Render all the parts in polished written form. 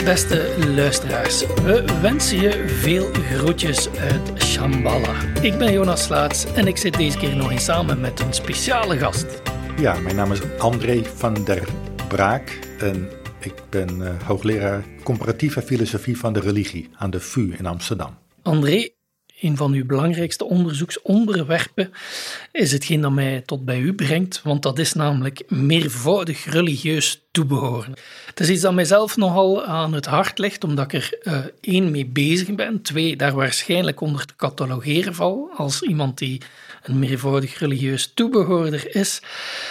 beste luisteraars. We wensen je veel groetjes uit Shambhala. Ik ben Jonas Slaats en ik zit deze keer nog eens samen met een speciale gast. Ja, mijn naam is André van der Braak en ik ben hoogleraar comparatieve filosofie van de religie aan de VU in Amsterdam. André, een van uw belangrijkste onderzoeksonderwerpen is hetgeen dat mij tot bij u brengt, want dat is namelijk meervoudig religieus toebehoren. Het is iets dat mijzelf nogal aan het hart ligt, omdat ik er 1 mee bezig ben, 2 daar waarschijnlijk onder te catalogeren val, als iemand die een meervoudig religieus toebehoorder is.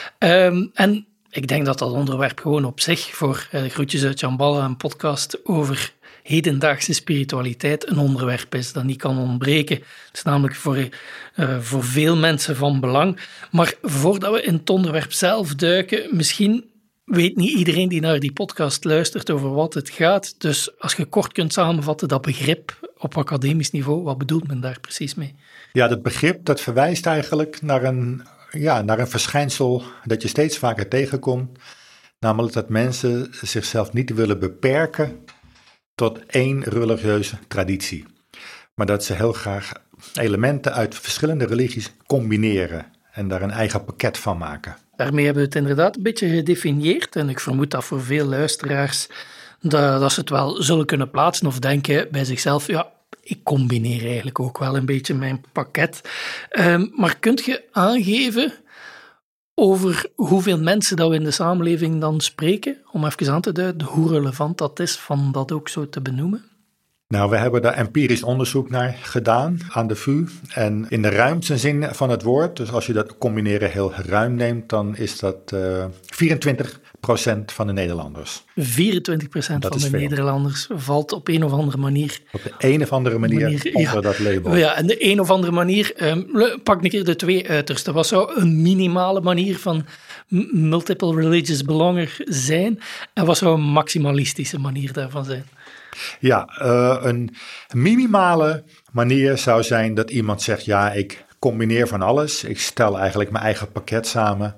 En ik denk dat dat onderwerp gewoon op zich voor Groetjes uit Shambhala, een podcast over hedendaagse spiritualiteit, een onderwerp is dat niet kan ontbreken. Het is namelijk voor veel mensen van belang. Maar voordat we in het onderwerp zelf duiken, misschien weet niet iedereen die naar die podcast luistert over wat het gaat. Dus als je kort kunt samenvatten, dat begrip op academisch niveau, wat bedoelt men daar precies mee? Ja, dat begrip dat verwijst eigenlijk naar een verschijnsel dat je steeds vaker tegenkomt. Namelijk dat mensen zichzelf niet willen beperken tot 1 religieuze traditie. Maar dat ze heel graag elementen uit verschillende religies combineren en daar een eigen pakket van maken. Daarmee hebben we het inderdaad een beetje gedefinieerd en ik vermoed dat voor veel luisteraars dat ze het wel zullen kunnen plaatsen of denken bij zichzelf, ja, ik combineer eigenlijk ook wel een beetje mijn pakket. Maar kunt je aangeven over hoeveel mensen dat we in de samenleving dan spreken, om even aan te duiden hoe relevant dat is van dat ook zo te benoemen? Nou, we hebben daar empirisch onderzoek naar gedaan aan de VU. En in de ruimste zin van het woord, dus als je dat combineren heel ruim neemt, dan is dat 24% van de Nederlanders. 24% van de Nederlanders valt op een of andere manier. Op de een of andere manier onder dat label. Ja, en de een of andere manier, pak een keer de 2 uitersten. Wat zou een minimale manier van multiple religious belonger zijn? En wat zou een maximalistische manier daarvan zijn? Ja, een minimale manier zou zijn dat iemand zegt, ja, ik combineer van alles. Ik stel eigenlijk mijn eigen pakket samen.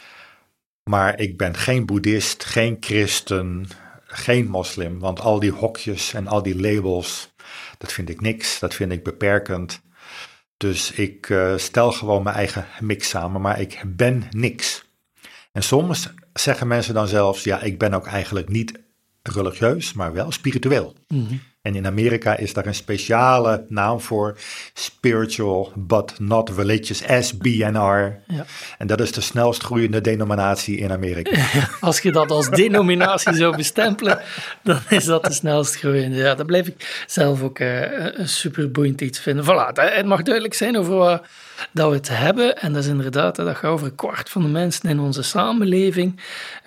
Maar ik ben geen boeddhist, geen christen, geen moslim. Want al die hokjes en al die labels, dat vind ik niks. Dat vind ik beperkend. Dus ik stel gewoon mijn eigen mix samen, maar ik ben niks. En soms zeggen mensen dan zelfs, ja, ik ben ook eigenlijk niet religieus, maar wel spiritueel. Mm-hmm. En in Amerika is daar een speciale naam voor, spiritual but not religious, SBNR. Ja. En dat is de snelst groeiende denominatie in Amerika. Als je dat als denominatie zou bestempelen, dan is dat de snelst groeiende. Ja, dat blijf ik zelf ook een superboeiend iets vinden. Voilà, het mag duidelijk zijn over wat dat we het hebben. En dat is inderdaad, dat gaat over 1/4 van de mensen in onze samenleving.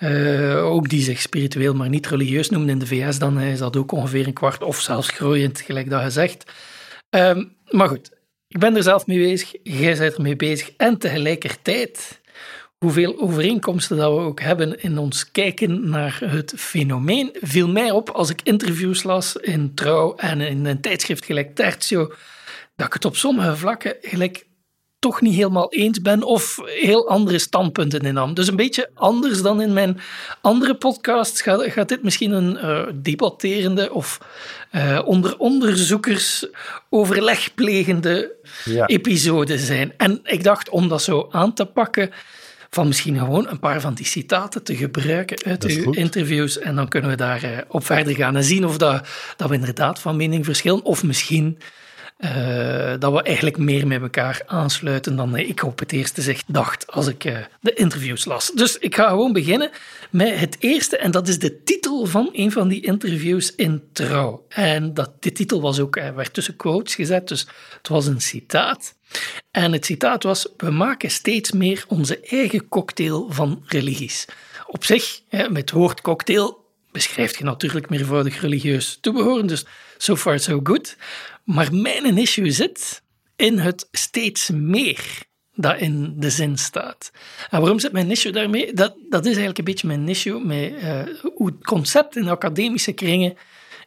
Ook die zich spiritueel, maar niet religieus noemen. In de VS dan is dat ook ongeveer 1/4 of zelfs groeiend, gelijk dat je zegt. Maar goed, ik ben er zelf mee bezig, jij bent er mee bezig. En tegelijkertijd, hoeveel overeenkomsten dat we ook hebben in ons kijken naar het fenomeen, viel mij op als ik interviews las in Trouw en in een tijdschrift gelijk Tertio, dat ik het op sommige vlakken gelijk toch niet helemaal eens ben of heel andere standpunten innam. Dus een beetje anders dan in mijn andere podcasts gaat dit misschien een debatterende of onder onderzoekers overlegplegende episode zijn. En ik dacht om dat zo aan te pakken, van misschien gewoon een paar van die citaten te gebruiken uit uw interviews en dan kunnen we daar op verder gaan en zien of dat we inderdaad van mening verschillen of misschien dat we eigenlijk meer met elkaar aansluiten dan ik op het eerste dacht als ik de interviews las. Dus ik ga gewoon beginnen met het eerste en dat is de titel van een van die interviews in Trouw. En de titel was ook, werd tussen quotes gezet, dus het was een citaat. En het citaat was: we maken steeds meer onze eigen cocktail van religies. Op zich, met het woord cocktail beschrijft je natuurlijk meervoudig religieus toebehoren, dus so far so good. Maar mijn issue zit in het steeds meer dat in de zin staat. En waarom zit mijn issue daarmee? Dat is eigenlijk een beetje mijn issue met hoe het concept in academische kringen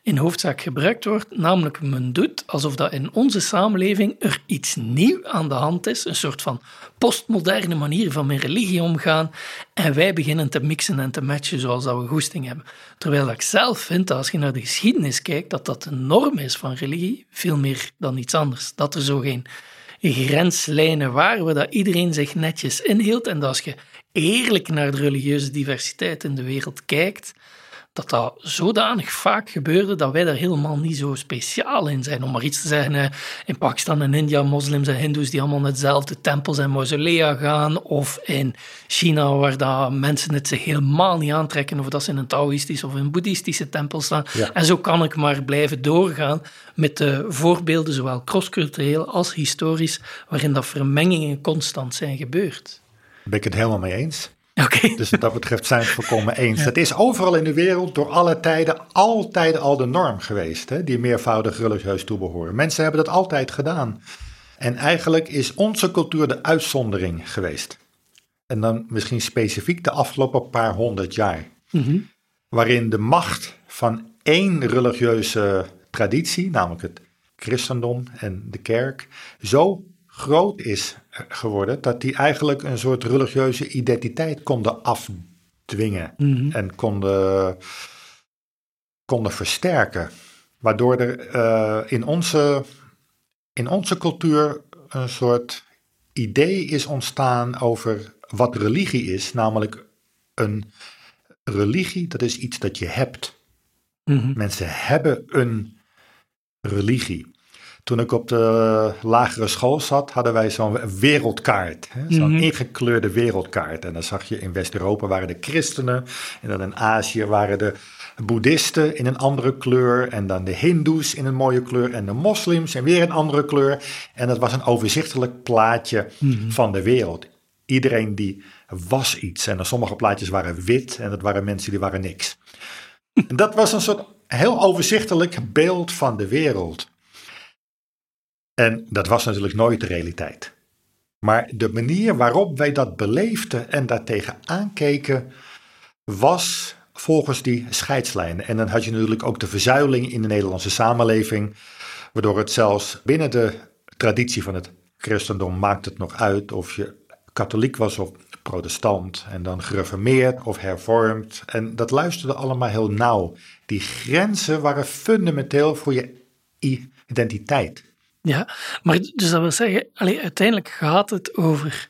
in hoofdzaak gebruikt wordt. Namelijk, men doet alsof dat in onze samenleving er iets nieuw aan de hand is. Een soort van postmoderne manier van met religie omgaan. En wij beginnen te mixen en te matchen zoals dat we goesting hebben. Terwijl ik zelf vind dat als je naar de geschiedenis kijkt, dat dat de norm is van religie. Veel meer dan iets anders. Dat er zo geen grenslijnen waren waar dat iedereen zich netjes inhield. En dat als je eerlijk naar de religieuze diversiteit in de wereld kijkt, dat zodanig vaak gebeurde dat wij daar helemaal niet zo speciaal in zijn. Om maar iets te zeggen, in Pakistan en India, moslims en hindoes die allemaal naar dezelfde tempels en mausolea gaan, of in China waar dat mensen het zich helemaal niet aantrekken of dat ze in een Taoïstische of een Boeddhistische tempel staan. Ja. En zo kan ik maar blijven doorgaan met de voorbeelden, zowel crosscultureel als historisch, waarin dat vermengingen constant zijn gebeurd. Daar ben ik het helemaal mee eens. Okay. Dus wat dat betreft zijn we het volkomen eens. Ja. Het is overal in de wereld door alle tijden altijd al de norm geweest, hè, die meervoudig religieus toebehoren. Mensen hebben dat altijd gedaan. En eigenlijk is onze cultuur de uitzondering geweest. En dan misschien specifiek de afgelopen paar 100 jaar. Mm-hmm. Waarin de macht van één religieuze traditie, namelijk het christendom en de kerk, zo groot is geworden dat die eigenlijk een soort religieuze identiteit konden afdwingen en konden versterken. Waardoor er in onze cultuur een soort idee is ontstaan over wat religie is. Namelijk een religie, dat is iets dat je hebt. Mm-hmm. Mensen hebben een religie. Toen ik op de lagere school zat, hadden wij zo'n wereldkaart. Zo'n ingekleurde wereldkaart. En dan zag je in West-Europa waren de christenen. En dan in Azië waren de boeddhisten in een andere kleur. En dan de hindoes in een mooie kleur. En de moslims in weer een andere kleur. En dat was een overzichtelijk plaatje van de wereld. Iedereen die was iets. En sommige plaatjes waren wit. En dat waren mensen die waren niks. En dat was een soort heel overzichtelijk beeld van de wereld. En dat was natuurlijk nooit de realiteit. Maar de manier waarop wij dat beleefden en daartegen aankeken, was volgens die scheidslijnen. En dan had je natuurlijk ook de verzuiling in de Nederlandse samenleving, waardoor het zelfs binnen de traditie van het christendom maakt het nog uit of je katholiek was of protestant en dan gereformeerd of hervormd. En dat luisterde allemaal heel nauw. Die grenzen waren fundamenteel voor je identiteit. Ja, maar dus dat wil zeggen, uiteindelijk gaat het over.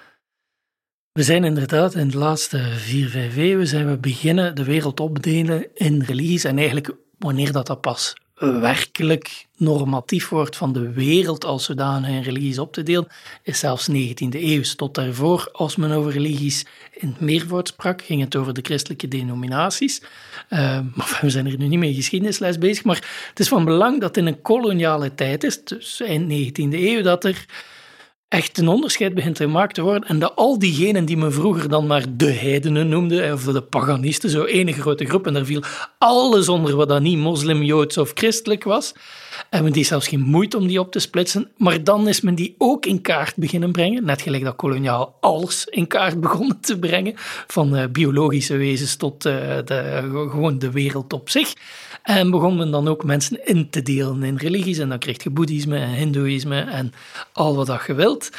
We zijn inderdaad in de laatste 4-5 eeuwen zijn we beginnen de wereld opdelen in religies. En eigenlijk wanneer dat pas werkelijk normatief wordt van de wereld als zodanig in religies op te delen, is zelfs 19e eeuw. Tot daarvoor, als men over religies in het meervoud sprak, ging het over de christelijke denominaties. Maar we zijn er nu niet mee geschiedenisles bezig, maar het is van belang dat in een koloniale tijd is, dus eind 19e eeuw, dat er echt een onderscheid begint gemaakt te worden en dat al diegenen die men vroeger dan maar de heidenen noemde, of de paganisten, zo één grote groep, en daar viel alles onder wat dan niet moslim, joods of christelijk was, en men die zelfs geen moeite om die op te splitsen, maar dan is men die ook in kaart beginnen brengen, net gelijk dat koloniaal alles in kaart begonnen te brengen, van biologische wezens tot gewoon de wereld op zich. En begon men dan ook mensen in te delen in religies. En dan kreeg je boeddhisme en hindoeïsme en al wat dat je wilt.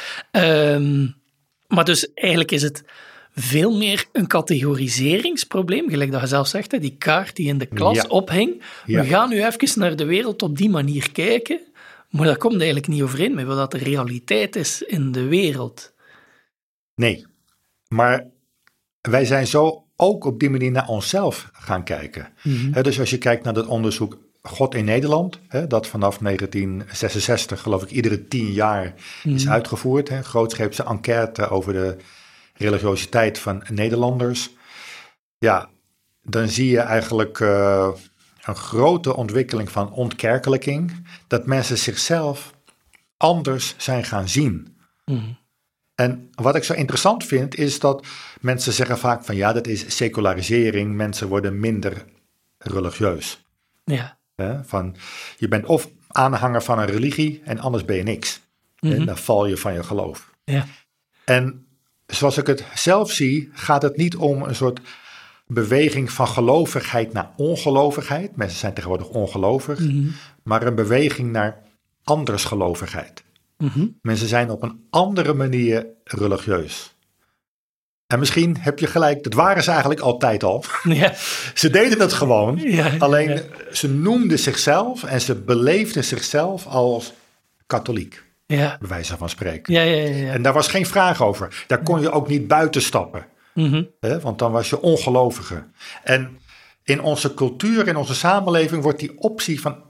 Maar dus eigenlijk is het veel meer een categoriseringsprobleem. Gelijk dat je zelf zegt, hè, die kaart die in de klas ophing. Ja. We gaan nu even naar de wereld op die manier kijken. Maar dat komt eigenlijk niet overeen met wat de realiteit is in de wereld. Nee, maar wij zijn zo ook op die manier naar onszelf gaan kijken. Mm-hmm. Dus als je kijkt naar het onderzoek God in Nederland, dat vanaf 1966 geloof ik iedere 10 jaar is uitgevoerd. Een grootscheepse enquête over de religiositeit van Nederlanders. Ja, dan zie je eigenlijk een grote ontwikkeling van ontkerkelijking. Dat mensen zichzelf anders zijn gaan zien. Mm. En wat ik zo interessant vind, is dat mensen zeggen vaak van ja, dat is secularisering. Mensen worden minder religieus. Ja. Van, je bent of aanhanger van een religie en anders ben je niks. Mm-hmm. Dan val je van je geloof. Ja. En zoals ik het zelf zie, gaat het niet om een soort beweging van gelovigheid naar ongelovigheid. Mensen zijn tegenwoordig ongelovig. Maar een beweging naar andersgelovigheid. Mensen zijn op een andere manier religieus. En misschien heb je gelijk, dat waren ze eigenlijk altijd al. Ja. Ze deden het gewoon. Ja. Ze noemden zichzelf en ze beleefden zichzelf als katholiek. Ja. Bij wijze van spreken. Ja. En daar was geen vraag over. Daar kon je ook niet buiten stappen. Want dan was je ongelovige. En in onze cultuur, in onze samenleving wordt die optie van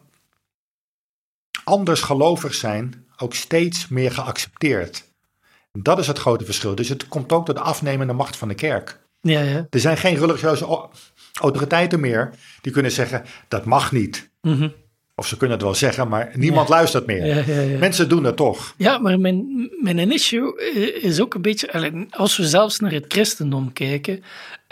anders gelovig zijn ook steeds meer geaccepteerd. Dat is het grote verschil. Dus het komt ook door de afnemende macht van de kerk. Ja. Er zijn geen religieuze autoriteiten meer die kunnen zeggen, dat mag niet. Of ze kunnen het wel zeggen, maar niemand luistert meer. Ja. Mensen doen het toch. Ja, maar mijn issue is ook een beetje, als we zelfs naar het christendom kijken,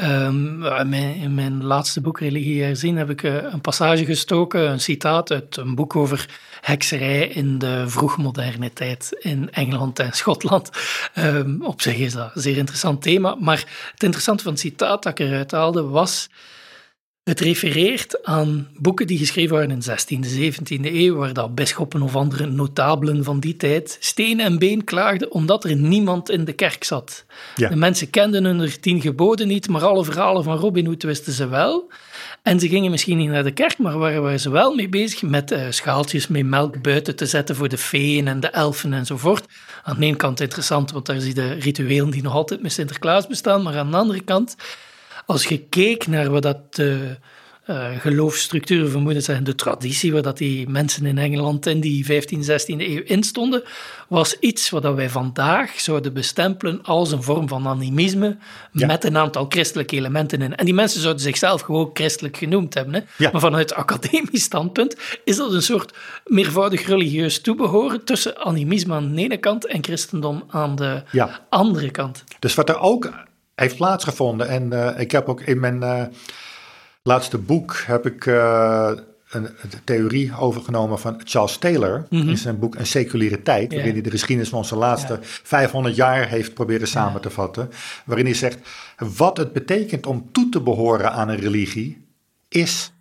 in mijn laatste boek Religie herzien heb ik een passage gestoken, een citaat uit een boek over hekserij in de vroegmoderne tijd in Engeland en Schotland. Op zich is dat een zeer interessant thema, maar het interessante van het citaat dat ik eruit haalde was: het refereert aan boeken die geschreven waren in de 16e, 17e eeuw, waar dat bisschoppen of andere notabelen van die tijd steen en been klaagden omdat er niemand in de kerk zat. Ja. De mensen kenden hun 10 geboden niet, maar alle verhalen van Robin Hood wisten ze wel. En ze gingen misschien niet naar de kerk, maar waren ze wel mee bezig met schaaltjes met melk buiten te zetten voor de feeën en de elfen enzovoort. Aan de ene kant interessant, want daar zie je de rituelen die nog altijd met Sinterklaas bestaan, maar aan de andere kant, als je keek naar wat dat de geloofsstructuren vermoeden zijn, de traditie waar dat die mensen in Engeland in die 15e, 16e eeuw instonden, was iets wat wij vandaag zouden bestempelen als een vorm van animisme met een aantal christelijke elementen in. En die mensen zouden zichzelf gewoon christelijk genoemd hebben. Hè? Ja. Maar vanuit academisch standpunt is dat een soort meervoudig religieus toebehoren tussen animisme aan de ene kant en christendom aan de andere kant. Dus wat er ook heeft plaatsgevonden, en ik heb ook in mijn laatste boek heb ik een theorie overgenomen van Charles Taylor. In zijn boek Een seculiere tijd, waarin hij de geschiedenis van onze laatste 500 jaar heeft proberen samen te vatten. Waarin hij zegt, wat het betekent om toe te behoren aan een religie is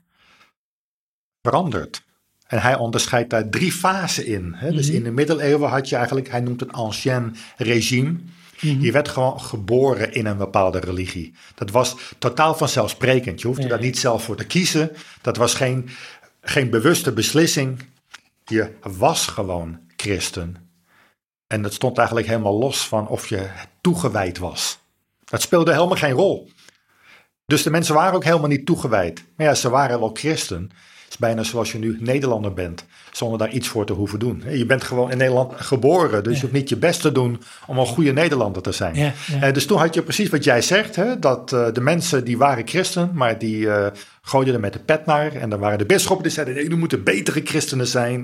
veranderd. En hij onderscheidt daar 3 fasen in. Hè? Dus in de middeleeuwen had je eigenlijk, hij noemt het ancien regime. Je werd gewoon geboren in een bepaalde religie. Dat was totaal vanzelfsprekend. Je hoefde daar niet zelf voor te kiezen. Dat was geen bewuste beslissing. Je was gewoon christen. En dat stond eigenlijk helemaal los van of je toegewijd was. Dat speelde helemaal geen rol. Dus de mensen waren ook helemaal niet toegewijd. Maar ja, ze waren wel christen. Het is bijna zoals je nu Nederlander bent, zonder daar iets voor te hoeven doen. Je bent gewoon in Nederland geboren, dus je hoeft niet je best te doen om een goede Nederlander te zijn. Dus toen had je precies wat jij zegt, hè, dat de mensen die waren christen, maar die gooiden er met de pet naar. En dan waren de bisschoppen die zeiden, nee, jullie moeten betere christenen zijn.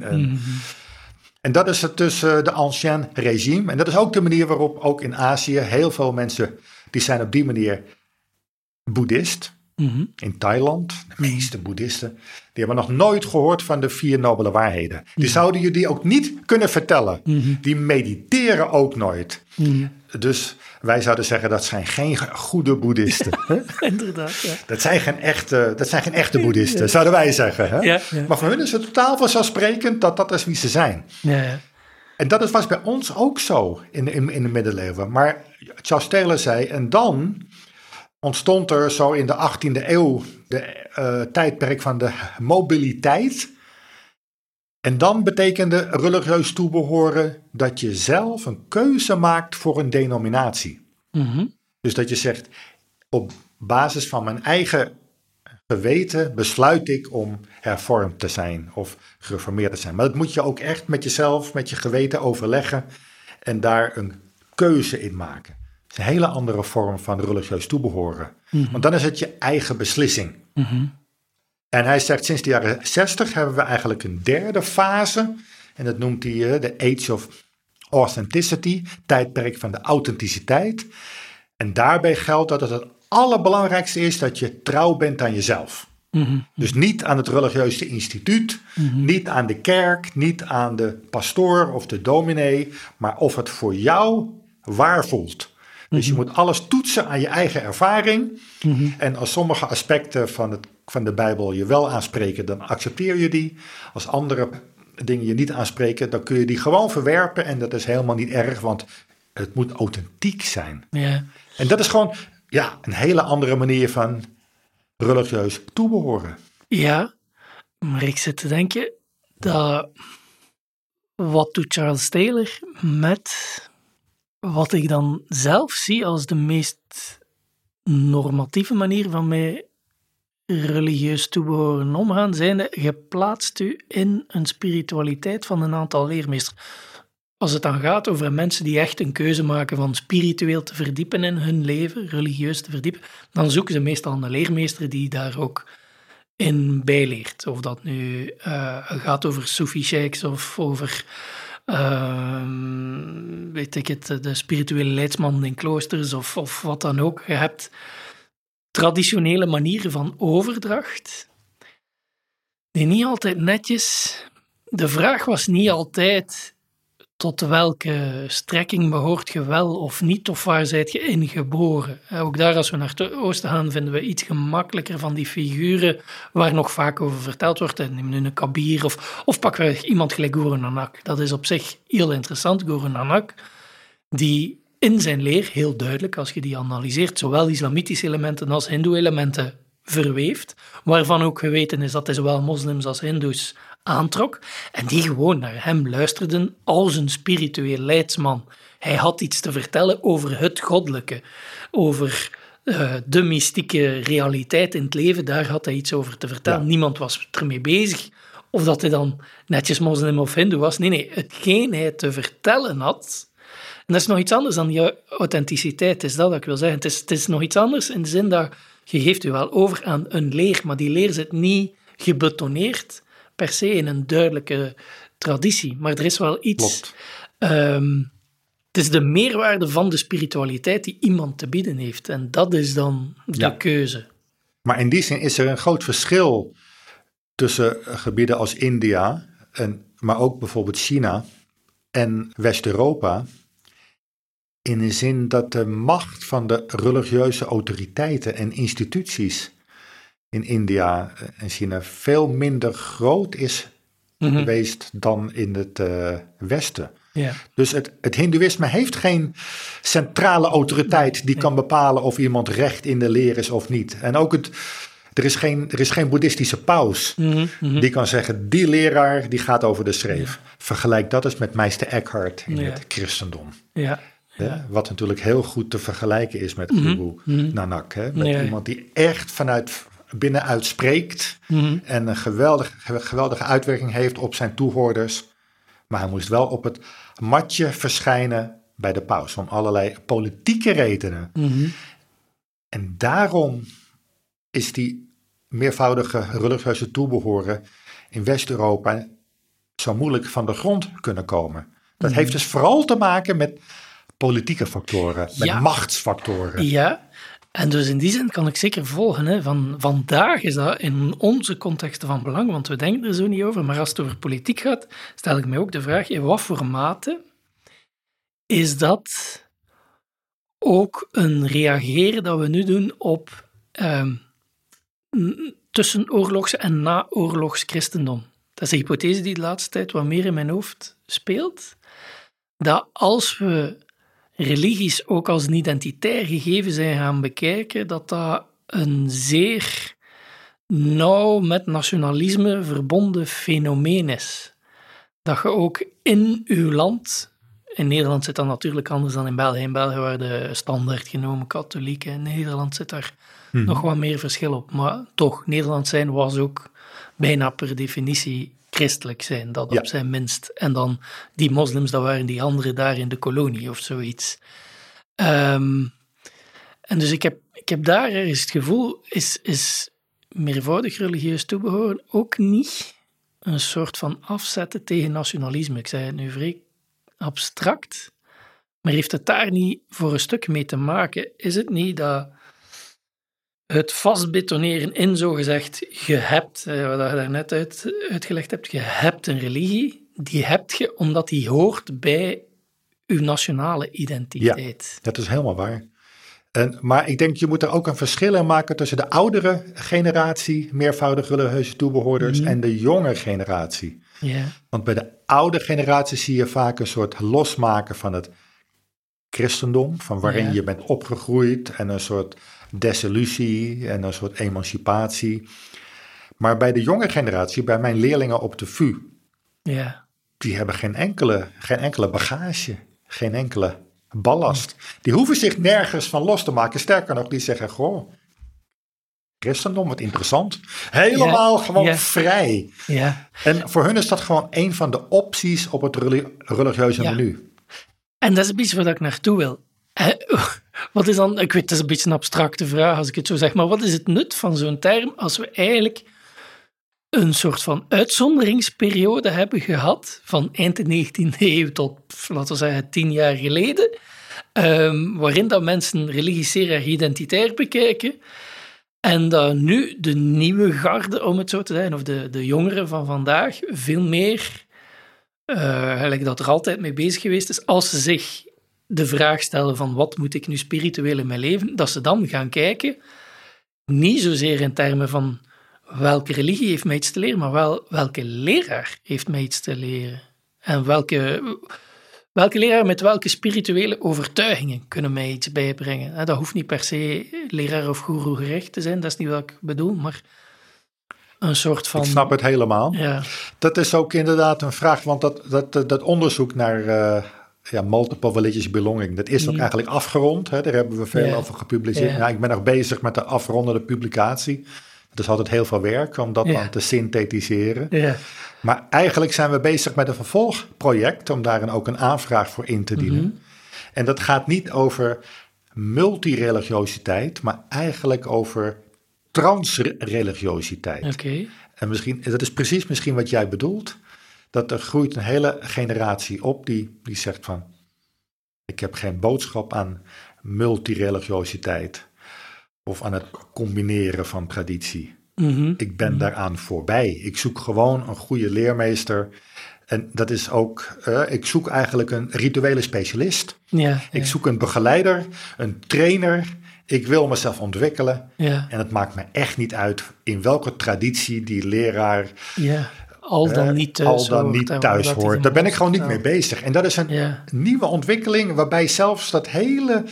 En dat is het dus de ancien regime. En dat is ook de manier waarop ook in Azië heel veel mensen, die zijn op die manier boeddhist. In Thailand, de meeste boeddhisten, die hebben nog nooit gehoord van de 4 nobele waarheden. Die zouden je die ook niet kunnen vertellen. Die mediteren ook nooit. Dus wij zouden zeggen, dat zijn geen goede boeddhisten. Inderdaad, ja. Dat zijn geen echte boeddhisten, zouden wij zeggen. Hè? Ja. Maar voor hun is het totaal vanzelfsprekend dat is wie ze zijn. Ja. En dat was bij ons ook zo in de middeleeuwen. Maar Charles Taylor zei, en dan ontstond er zo in de 18e eeuw de tijdperk van de mobiliteit. En dan betekende religieus toebehoren dat je zelf een keuze maakt voor een denominatie. Dus dat je zegt, op basis van mijn eigen geweten besluit ik om hervormd te zijn of gereformeerd te zijn. Maar dat moet je ook echt met jezelf, met je geweten overleggen en daar een keuze in maken. Het is een hele andere vorm van religieus toebehoren. Want dan is het je eigen beslissing. En hij zegt, sinds de jaren 60 hebben we eigenlijk een 3e fase. En dat noemt hij de Age of Authenticity, tijdperk van de authenticiteit. En daarbij geldt dat het allerbelangrijkste is dat je trouw bent aan jezelf. Dus niet aan het religieuze instituut, niet aan de kerk, niet aan de pastoor of de dominee, maar of het voor jou waar voelt. Dus je moet alles toetsen aan je eigen ervaring. En als sommige aspecten van de Bijbel je wel aanspreken, dan accepteer je die. Als andere dingen je niet aanspreken, dan kun je die gewoon verwerpen. En dat is helemaal niet erg, want het moet authentiek zijn. Ja. En dat is gewoon een hele andere manier van religieus toebehoren. Ja, maar ik zit te denken dat wat doet Charles Taylor met wat ik dan zelf zie als de meest normatieve manier van mij religieus toebehoren omgaan, zijnde je plaatst u in een spiritualiteit van een aantal leermeesters. Als het dan gaat over mensen die echt een keuze maken van spiritueel te verdiepen in hun leven, religieus te verdiepen, dan zoeken ze meestal een leermeester die daar ook in bijleert. Of dat nu gaat over Soefi-sheiks of over de spirituele leidsman in kloosters of wat dan ook. Je hebt traditionele manieren van overdracht die niet altijd netjes... De vraag was niet altijd tot welke strekking behoort je wel of niet, of waar zijt je in geboren. Ook daar, als we naar het oosten gaan, vinden we iets gemakkelijker van die figuren waar nog vaak over verteld wordt. Neem nu een Kabir of pakweg iemand gelijk Guru Nanak. Dat is op zich heel interessant. Guru Nanak, die in zijn leer, heel duidelijk, als je die analyseert, zowel islamitische elementen als hindoe-elementen verweeft, waarvan ook geweten is dat hij zowel moslims als hindoes aantrok, en die gewoon naar hem luisterden als een spiritueel leidsman. Hij had iets te vertellen over het goddelijke, over de mystieke realiteit in het leven, daar had hij iets over te vertellen. Ja. Niemand was ermee bezig, of dat hij dan netjes moslim of hindoe was. Nee, hetgeen hij te vertellen had, en dat is nog iets anders dan die authenticiteit, is dat wat ik wil zeggen. Het is nog iets anders in de zin dat je geeft u wel over aan een leer, maar die leer zit niet gebetoneerd per se in een duidelijke traditie. Maar er is wel iets... het is de meerwaarde van de spiritualiteit die iemand te bieden heeft. En dat is dan de keuze. Maar in die zin is er een groot verschil tussen gebieden als India, maar ook bijvoorbeeld China en West-Europa, in de zin dat de macht van de religieuze autoriteiten en instituties in India en China veel minder groot is geweest dan in het Westen. Ja. Dus het hindoeïsme heeft geen centrale autoriteit die kan bepalen of iemand recht in de leer is of niet. En ook er is geen boeddhistische paus die kan zeggen, die leraar die gaat over de schreef. Ja. Vergelijk dat eens met meester Eckhart in het christendom. Ja. Ja, wat natuurlijk heel goed te vergelijken is met Guru Nanak. Hè? Met iemand die echt vanuit binnenuit spreekt en een geweldige uitwerking heeft op zijn toehoorders. Maar hij moest wel op het matje verschijnen bij de paus, om allerlei politieke redenen. En daarom is die meervoudige religieuze toebehoren in West-Europa zo moeilijk van de grond kunnen komen. Dat heeft dus vooral te maken met politieke factoren, met machtsfactoren. Ja, en dus in die zin kan ik zeker volgen. Hè. Vandaag is dat in onze contexten van belang, want we denken er zo niet over. Maar als het over politiek gaat, stel ik mij ook de vraag, in wat voor mate is dat ook een reageren dat we nu doen op tussenoorlogs en naoorlogs christendom? Dat is een hypothese die de laatste tijd wat meer in mijn hoofd speelt. Dat als we religies ook als een identitair gegeven zijn gaan bekijken, dat een zeer nauw met nationalisme verbonden fenomeen is. Dat je ook in uw land, in Nederland zit dat natuurlijk anders dan in België. In België waren standaard genomen katholieken. In Nederland zit daar nog wat meer verschil op. Maar toch, Nederland zijn was ook bijna per definitie christelijk zijn, dat op zijn minst. En dan die moslims, dat waren die anderen daar in de kolonie of zoiets. En dus ik heb daar ergens het gevoel, is meervoudig religieus toebehoren ook niet een soort van afzetten tegen nationalisme. Ik zei het nu vrij abstract, maar heeft het daar niet voor een stuk mee te maken? Is het niet dat het vastbetoneren in zogezegd, je hebt, wat je daarnet uitgelegd hebt, je hebt een religie, die heb je omdat die hoort bij uw nationale identiteit. Ja, dat is helemaal waar. Maar ik denk, je moet er ook een verschil in maken tussen de oudere generatie, meervoudig religieuze toebehoorders, en de jonge generatie. Ja. Want bij de oude generatie zie je vaak een soort losmaken van het christendom, van waarin je bent opgegroeid, en een soort desillusie en een soort emancipatie. Maar bij de jonge generatie, bij mijn leerlingen op de VU, die hebben geen enkele bagage, geen enkele ballast. Die hoeven zich nergens van los te maken. Sterker nog, die zeggen, goh, christendom, wat interessant. Helemaal gewoon vrij. Ja. En voor hun is dat gewoon een van de opties op het religieuze menu. En dat is een beetje waar ik naartoe wil. Wat is dan, ik weet, het is een beetje een abstracte vraag als ik het zo zeg, maar wat is het nut van zo'n term als we eigenlijk een soort van uitzonderingsperiode hebben gehad van eind de 19e eeuw tot, laten we zeggen, 10 jaar geleden, waarin dat mensen religie zeer erg identitair bekijken en dat nu de nieuwe garde, om het zo te zeggen, of de jongeren van vandaag, veel meer, gelijk dat er altijd mee bezig geweest is, als ze zich de vraag stellen van wat moet ik nu spiritueel in mijn leven, dat ze dan gaan kijken, niet zozeer in termen van welke religie heeft mij iets te leren, maar wel welke leraar heeft mij iets te leren. En welke leraar met welke spirituele overtuigingen kunnen mij iets bijbrengen. Dat hoeft niet per se leraar of goeroe gericht te zijn, dat is niet wat ik bedoel, maar een soort van... Ik snap het helemaal. Ja. Dat is ook inderdaad een vraag, want dat onderzoek naar multiple religious belonging, dat is ook eigenlijk afgerond. Hè? Daar hebben we veel over gepubliceerd. Ja. Ik ben nog bezig met de afrondende publicatie. Het is altijd heel veel werk om dat dan te synthetiseren. Ja. Maar eigenlijk zijn we bezig met een vervolgproject om daar ook een aanvraag voor in te dienen. Mm-hmm. En dat gaat niet over multireligiositeit, maar eigenlijk over transreligiositeit. Okay. En dat is precies misschien wat jij bedoelt. Dat er groeit een hele generatie op die zegt van, ik heb geen boodschap aan multireligiositeit of aan het combineren van traditie. Mm-hmm. Ik ben daaraan voorbij. Ik zoek gewoon een goede leermeester. En dat is ook, ik zoek eigenlijk een rituele specialist. Ja. Ik zoek een begeleider, een trainer. Ik wil mezelf ontwikkelen. Ja. En het maakt me echt niet uit in welke traditie die leraar al dan niet thuis hoort. Daar ben ik gewoon niet mee bezig. En dat is een nieuwe ontwikkeling waarbij zelfs dat hele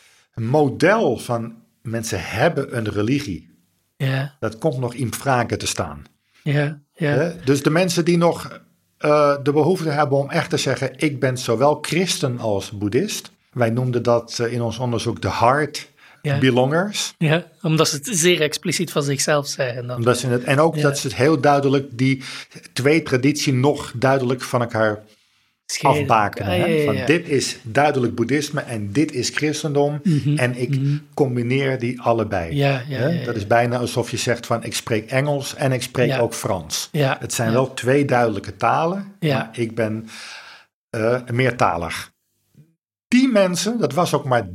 model van mensen hebben een religie. Ja. Dat komt nog in vragen te staan. Ja. Ja. Dus de mensen die nog de behoefte hebben om echt te zeggen, ik ben zowel christen als boeddhist. Wij noemden dat in ons onderzoek de heart belongers. Ja, omdat ze het zeer expliciet van zichzelf zeggen. Dan. Dat ze het heel duidelijk, die twee tradities nog duidelijk van elkaar afbakenen. Dit is duidelijk boeddhisme en dit is christendom. Mm-hmm, en ik combineer die allebei. Dat is bijna alsof je zegt van ik spreek Engels en ik spreek ook Frans. Ja, het zijn wel twee duidelijke talen, maar ik ben meertalig. Die mensen, dat was ook maar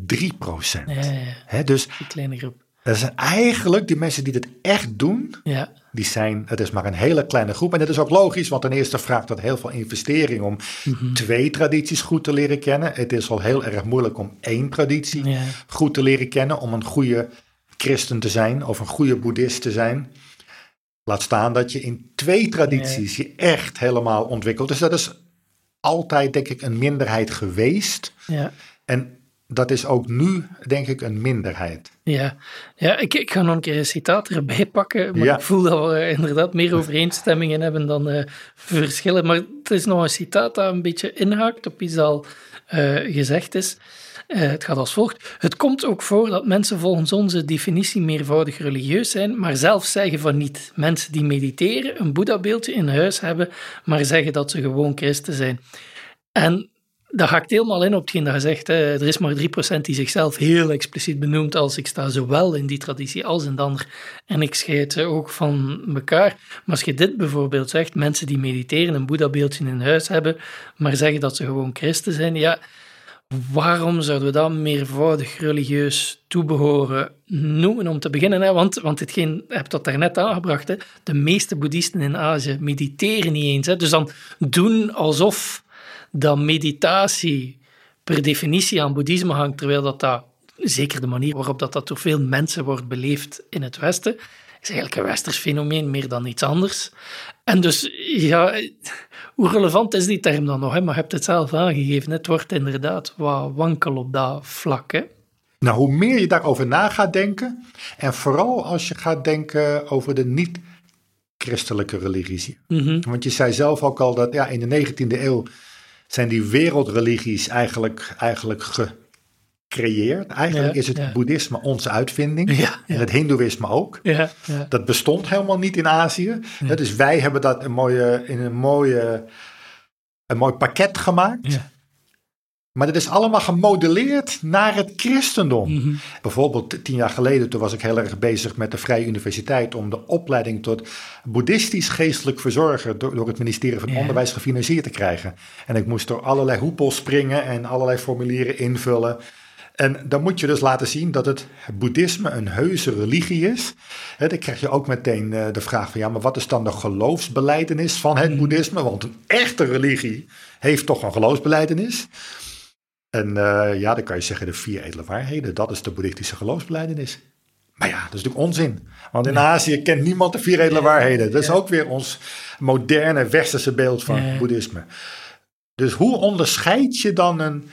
3%. Dus die kleine groep. Dat zijn eigenlijk die mensen die dit echt doen. Ja. Het is maar een hele kleine groep. En dat is ook logisch, want ten eerste vraagt dat heel veel investering om 2 tradities goed te leren kennen. Het is al heel erg moeilijk om 1 traditie goed te leren kennen, om een goede christen te zijn of een goede boeddhist te zijn. Laat staan dat je in 2 tradities je echt helemaal ontwikkelt. Dus dat is altijd, denk ik, een minderheid geweest. Ja. En dat is ook nu, denk ik, een minderheid. Ja, ik ga nog een keer een citaat erbij pakken. Maar ik voel dat we inderdaad meer overeenstemmingen hebben dan verschillen. Maar het is nog een citaat dat een beetje inhaakt op iets dat al gezegd is. Het gaat als volgt. Het komt ook voor dat mensen volgens onze definitie meervoudig religieus zijn, maar zelf zeggen van niet. Mensen die mediteren, een Boeddha-beeldje in huis hebben, maar zeggen dat ze gewoon christen zijn. En dat haakt helemaal in op hetgeen dat je zegt. Er is maar 3% die zichzelf heel expliciet benoemt als ik sta zowel in die traditie als in de ander. En ik scheid ze ook van elkaar. Maar als je dit bijvoorbeeld zegt, mensen die mediteren, een Boeddha-beeldje in huis hebben, maar zeggen dat ze gewoon christen zijn, ja, waarom zouden we dat meervoudig religieus toebehoren noemen om te beginnen? Hè? Want hetgeen, je hebt dat daarnet aangebracht, hè? De meeste boeddhisten in Azië mediteren niet eens. Hè? Dus dan doen alsof dat meditatie per definitie aan boeddhisme hangt, terwijl dat zeker de manier waarop dat door veel mensen wordt beleefd in het Westen, is eigenlijk een westers fenomeen meer dan iets anders. En dus, ja, hoe relevant is die term dan nog? Hè? Maar je hebt het zelf aangegeven, het wordt inderdaad wat wankel op dat vlak. Hè? Nou, hoe meer je daarover na gaat denken, en vooral als je gaat denken over de niet-christelijke religies. Mm-hmm. Want je zei zelf ook al dat in de 19e eeuw zijn die wereldreligies eigenlijk gecreëerd. Eigenlijk is het boeddhisme onze uitvinding. Ja. En het hindoeïsme ook. Ja. Dat bestond helemaal niet in Azië. Ja. Dus wij hebben dat in een mooi pakket gemaakt. Ja. Maar dat is allemaal gemodelleerd naar het christendom. Mm-hmm. Bijvoorbeeld 10 jaar geleden, toen was ik heel erg bezig met de Vrije Universiteit om de opleiding tot boeddhistisch geestelijk verzorger door het ministerie van Onderwijs gefinancierd te krijgen. En ik moest door allerlei hoepels springen en allerlei formulieren invullen. En dan moet je dus laten zien dat het boeddhisme een heuse religie is. Dan krijg je ook meteen de vraag van maar wat is dan de geloofsbelijdenis van het boeddhisme? Want een echte religie heeft toch een geloofsbelijdenis. En dan kan je zeggen de 4 edele waarheden, dat is de boeddhistische geloofsbelijdenis. Maar dat is natuurlijk onzin. Want in Azië kent niemand de 4 edele waarheden. Dat is ook weer ons moderne westerse beeld van boeddhisme. Dus hoe onderscheid je dan een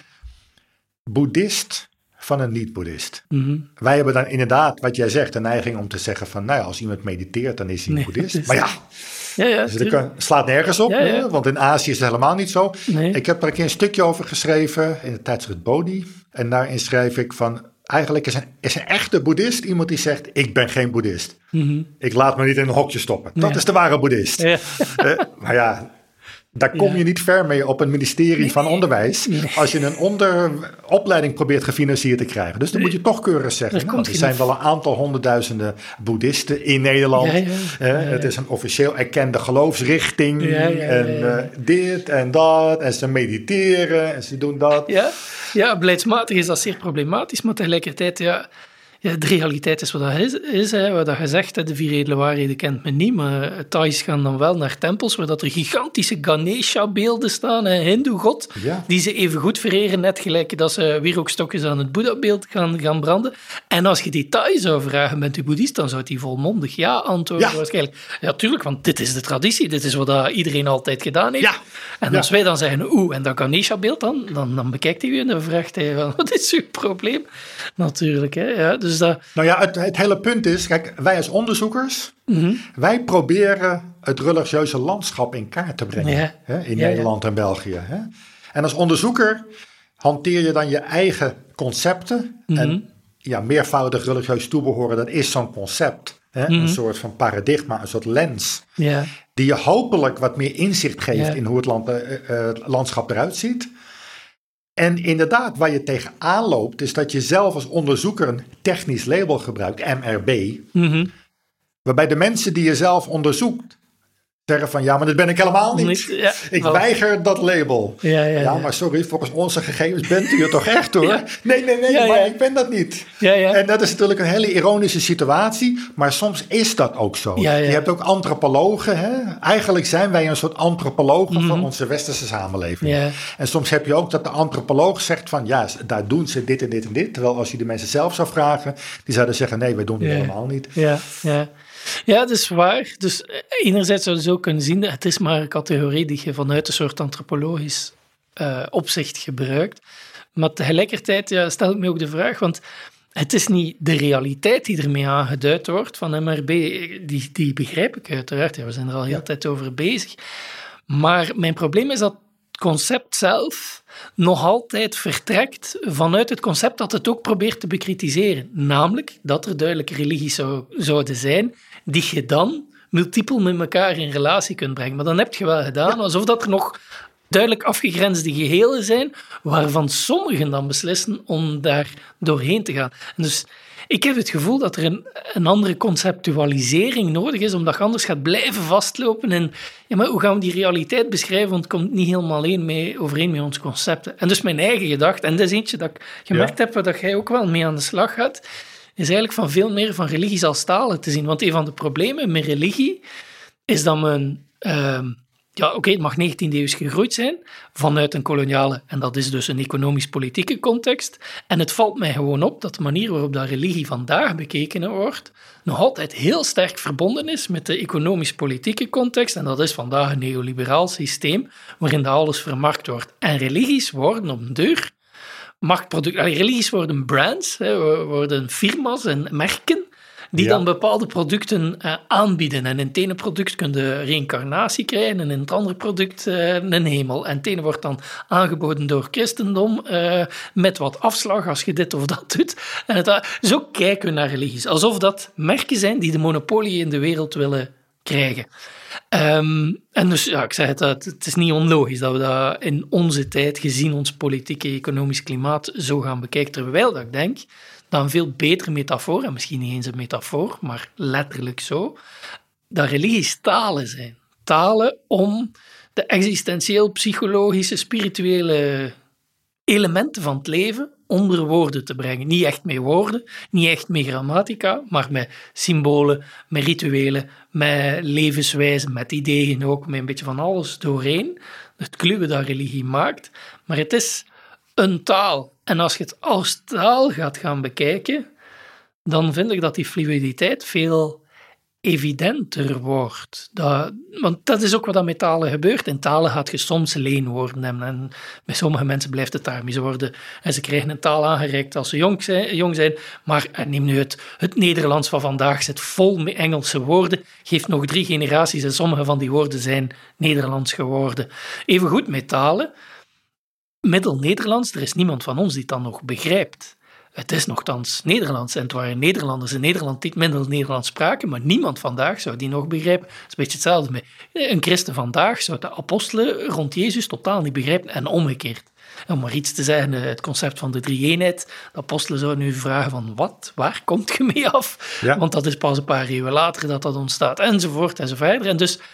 boeddhist van een niet-boeddhist? Mm-hmm. Wij hebben dan inderdaad, wat jij zegt, de neiging om te zeggen van, als iemand mediteert, dan is hij een boeddhist. Maar dus dat slaat nergens op, want in Azië is het helemaal niet zo. Nee. Ik heb er een keer een stukje over geschreven in het tijdschrift Bodhi. En daarin schrijf ik van, eigenlijk is een echte boeddhist iemand die zegt, ik ben geen boeddhist. Mm-hmm. Ik laat me niet in een hokje stoppen. Dat is de ware boeddhist. Ja. Maar daar kom je niet ver mee op een ministerie van Onderwijs. Als je een opleiding probeert gefinancierd te krijgen. Dus dan moet je toch keurig zeggen. Er zijn wel een aantal honderdduizenden boeddhisten in Nederland. Het is een officieel erkende geloofsrichting. En dit en dat. En ze mediteren en ze doen dat. Ja, beleidsmatig is dat zeer problematisch. Maar tegelijkertijd, de realiteit is wat dat is wat dat gezegd, de 4 edele waarheden kent men niet, maar Thais gaan dan wel naar tempels waar dat er gigantische Ganesha-beelden staan, een hindoe-god, die ze even goed vereren, net gelijk dat ze wierookstokjes aan het Boeddha-beeld gaan branden. En als je die Thai zou vragen, bent u boeddhist, dan zou hij volmondig antwoorden waarschijnlijk. Ja, tuurlijk, want dit is de traditie, dit is wat dat iedereen altijd gedaan heeft. Ja. En als wij dan zeggen, en dat Ganesha-beeld dan bekijkt hij u en dan vraagt hij, wat is uw probleem? Natuurlijk, hè. Ja, dus dat... Nou ja, het hele punt is, kijk, wij als onderzoekers, wij proberen het religieuze landschap in kaart te brengen in Nederland en België. Hè? En als onderzoeker hanteer je dan je eigen concepten en meervoudig religieus toebehoren, dat is zo'n concept. Hè? Een soort van paradigma, een soort lens, die je hopelijk wat meer inzicht geeft in hoe het landschap eruit ziet. En inderdaad, waar je tegenaan loopt, is dat je zelf als onderzoeker een technisch label gebruikt, MRB. Mm-hmm. Waarbij de mensen die je zelf onderzoekt zeggen van, maar dat ben ik helemaal niet. Ik weiger dat label. Ja, maar sorry, volgens onze gegevens bent u het toch echt hoor? Nee, maar ik ben dat niet. En dat is natuurlijk een hele ironische situatie, maar soms is dat ook zo. Je hebt ook antropologen. Hè? Eigenlijk zijn wij een soort antropologen van onze westerse samenleving. En soms heb je ook dat de antropoloog zegt van, daar doen ze dit en dit en dit. Terwijl als je de mensen zelf zou vragen, die zouden zeggen, nee, wij doen het helemaal niet. Ja, dat is waar. Dus enerzijds zou je zo kunnen zien, het is maar een categorie die je vanuit een soort antropologisch opzicht gebruikt. Maar tegelijkertijd stel ik me ook de vraag, want het is niet de realiteit die ermee aangeduid wordt van MRB, die begrijp ik uiteraard, we zijn er al heel tijd over bezig. Maar mijn probleem is dat het concept zelf nog altijd vertrekt vanuit het concept dat het ook probeert te bekritiseren. Namelijk dat er duidelijk religies zouden zijn die je dan multipel met elkaar in relatie kunt brengen. Maar dan heb je wel gedaan alsof dat er nog duidelijk afgegrensde gehelen zijn, waarvan sommigen dan beslissen om daar doorheen te gaan. En dus ik heb het gevoel dat er een andere conceptualisering nodig is, omdat je anders gaat blijven vastlopen in, maar hoe gaan we die realiteit beschrijven, want het komt niet helemaal overeen met onze concepten. En dus mijn eigen gedachte, en dat is eentje dat ik gemerkt heb, waar dat jij ook wel mee aan de slag gaat, is eigenlijk van veel meer van religie als talen te zien. Want een van de problemen met religie is dat men Ja, oké, het mag 19e eeuws gegroeid zijn vanuit een koloniale, en dat is dus een economisch-politieke context. En het valt mij gewoon op dat de manier waarop dat religie vandaag bekeken wordt, nog altijd heel sterk verbonden is met de economisch-politieke context. En dat is vandaag een neoliberaal systeem waarin dat alles vermarkt wordt. En religies worden op den duur religies worden brands, worden firma's en merken die dan bepaalde producten aanbieden. En in het ene product kun je reïncarnatie krijgen en in het andere product een hemel. En het ene wordt dan aangeboden door christendom met wat afslag als je dit of dat doet. En zo kijken we naar religies. Alsof dat merken zijn die de monopolie in de wereld willen krijgen. En dus, ja, ik zeg het is niet onlogisch dat we dat in onze tijd, gezien ons politieke economisch klimaat, zo gaan bekijken. Terwijl dat ik denk dat een veel betere metafoor, en misschien niet eens een metafoor, maar letterlijk zo, dat religies talen zijn. Talen om de existentieel, psychologische, spirituele elementen van het leven onder woorden te brengen. Niet echt met woorden, niet echt met grammatica, maar met symbolen, met rituelen, met levenswijzen, met ideeën ook, met een beetje van alles doorheen. Het kluwen dat religie maakt. Maar het is een taal. En als je het als taal gaat gaan bekijken, dan vind ik dat die fluiditeit veel evidenter wordt. Want dat is ook wat met talen gebeurt. In talen gaat je soms leenwoorden hebben. En bij sommige mensen blijft het daarmee. Ze krijgen een taal aangereikt als ze jong zijn. Maar neem nu het Nederlands van vandaag zit vol met Engelse woorden. Geeft nog 3 generaties en sommige van die woorden zijn Nederlands geworden. Evengoed met talen. Middel-Nederlands, er is niemand van ons die het dan nog begrijpt. Het is nogthans Nederlands en het waren Nederlanders in Nederland die het Middel-Nederlands spraken, maar niemand vandaag zou die nog begrijpen. Het is een beetje hetzelfde met een christen vandaag zou de apostelen rond Jezus totaal niet begrijpen en omgekeerd. Om maar iets te zeggen, het concept van de drie-eenheid, de apostelen zouden nu vragen van wat, waar komt je mee af? Ja. Want dat is pas een paar eeuwen later dat ontstaat, enzovoort enzoverder.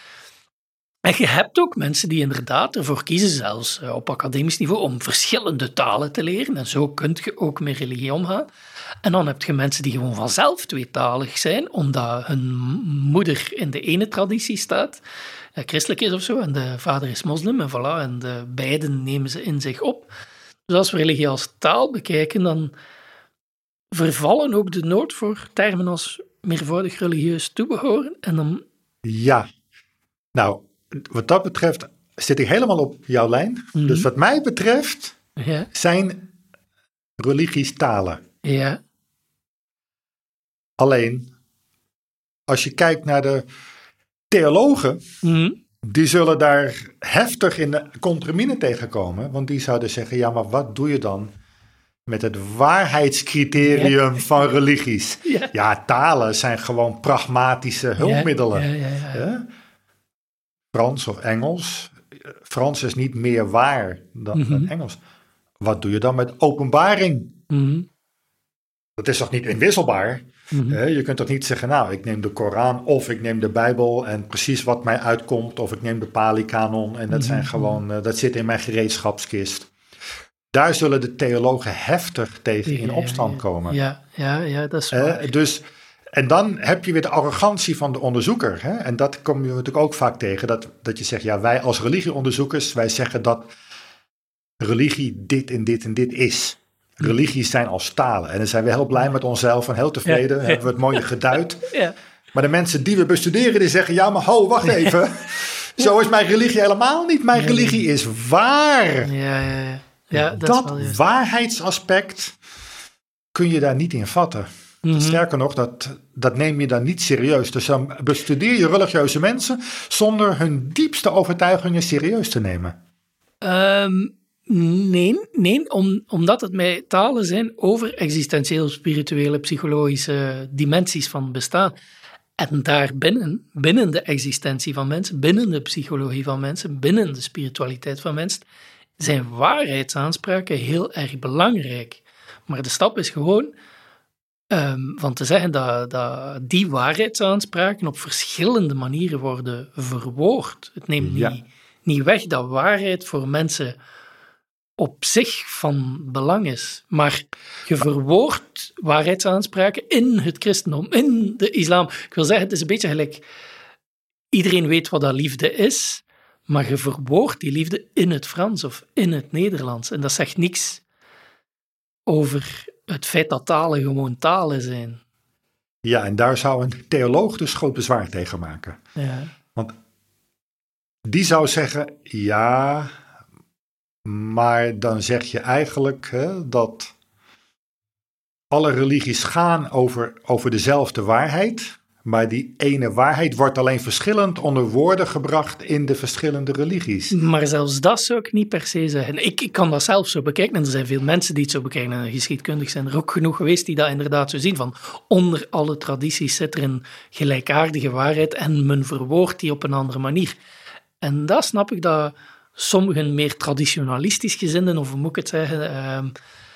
En je hebt ook mensen die inderdaad ervoor kiezen, zelfs op academisch niveau, om verschillende talen te leren. En zo kun je ook met religie omgaan. En dan heb je mensen die gewoon vanzelf tweetalig zijn, omdat hun moeder in de ene traditie staat, christelijk is of zo, en de vader is moslim, en voilà, en de beiden nemen ze in zich op. Dus als we religie als taal bekijken, dan vervallen ook de nood voor termen als meervoudig religieus toebehoren. En dan... Ja, nou... Wat dat betreft zit ik helemaal op jouw lijn. Mm-hmm. Dus wat mij betreft zijn religies talen. Ja. Alleen, als je kijkt naar de theologen, die zullen daar heftig in de contramine tegenkomen. Want die zouden zeggen, ja, maar wat doe je dan met het waarheidscriterium van religies? Ja, talen zijn gewoon pragmatische hulpmiddelen. Ja. Frans of Engels. Frans is niet meer waar dan Engels. Wat doe je dan met openbaring? Mm-hmm. Dat is toch niet inwisselbaar? Mm-hmm. Je kunt toch niet zeggen, nou, ik neem de Koran of ik neem de Bijbel en precies wat mij uitkomt, of ik neem de Pali-kanon en dat zijn gewoon, dat zit in mijn gereedschapskist. Daar zullen de theologen heftig tegen in opstand komen. Ja, dat is waar. En dan heb je weer de arrogantie van de onderzoeker. Hè? En dat kom je natuurlijk ook vaak tegen. Dat je zegt, ja, wij als religieonderzoekers, wij zeggen dat religie dit en dit en dit is. Religies zijn als talen. En dan zijn we heel blij met onszelf en heel tevreden. Hebben we het mooie geduid. Ja. Maar de mensen die we bestuderen, die zeggen, ja, maar wacht even. Zo is mijn religie helemaal niet. Mijn religie is waar. Ja, dat waarheidsaspect kun je daar niet in vatten. Mm-hmm. Sterker nog, dat neem je dan niet serieus. Dus dan bestudeer je religieuze mensen zonder hun diepste overtuigingen serieus te nemen. Nee, omdat het mij talen zijn over existentieel, spirituele, psychologische dimensies van het bestaan. En daarbinnen, binnen de existentie van mensen, binnen de psychologie van mensen, binnen de spiritualiteit van mensen, zijn waarheidsaanspraken heel erg belangrijk. Maar de stap is gewoon van te zeggen dat die waarheidsaanspraken op verschillende manieren worden verwoord. Het neemt niet weg dat waarheid voor mensen op zich van belang is. Maar je verwoordt waarheidsaanspraken in het christendom, in de islam. Ik wil zeggen, het is een beetje gelijk, iedereen weet wat dat liefde is, maar je verwoordt die liefde in het Frans of in het Nederlands. En dat zegt niks over het feit dat talen gewoon talen zijn. Ja, en daar zou een theoloog dus groot bezwaar tegen maken. Ja. Want die zou zeggen, ja, maar dan zeg je eigenlijk dat alle religies gaan over dezelfde waarheid, maar die ene waarheid wordt alleen verschillend onder woorden gebracht in de verschillende religies. Maar zelfs dat zou ik niet per se zeggen. Ik kan dat zelf zo bekijken en er zijn veel mensen die het zo bekijken en geschiedkundig zijn er ook genoeg geweest die dat inderdaad zo zien van onder alle tradities zit er een gelijkaardige waarheid en men verwoordt die op een andere manier. En dat snap ik dat sommigen meer traditionalistisch gezinden, of hoe moet ik het zeggen,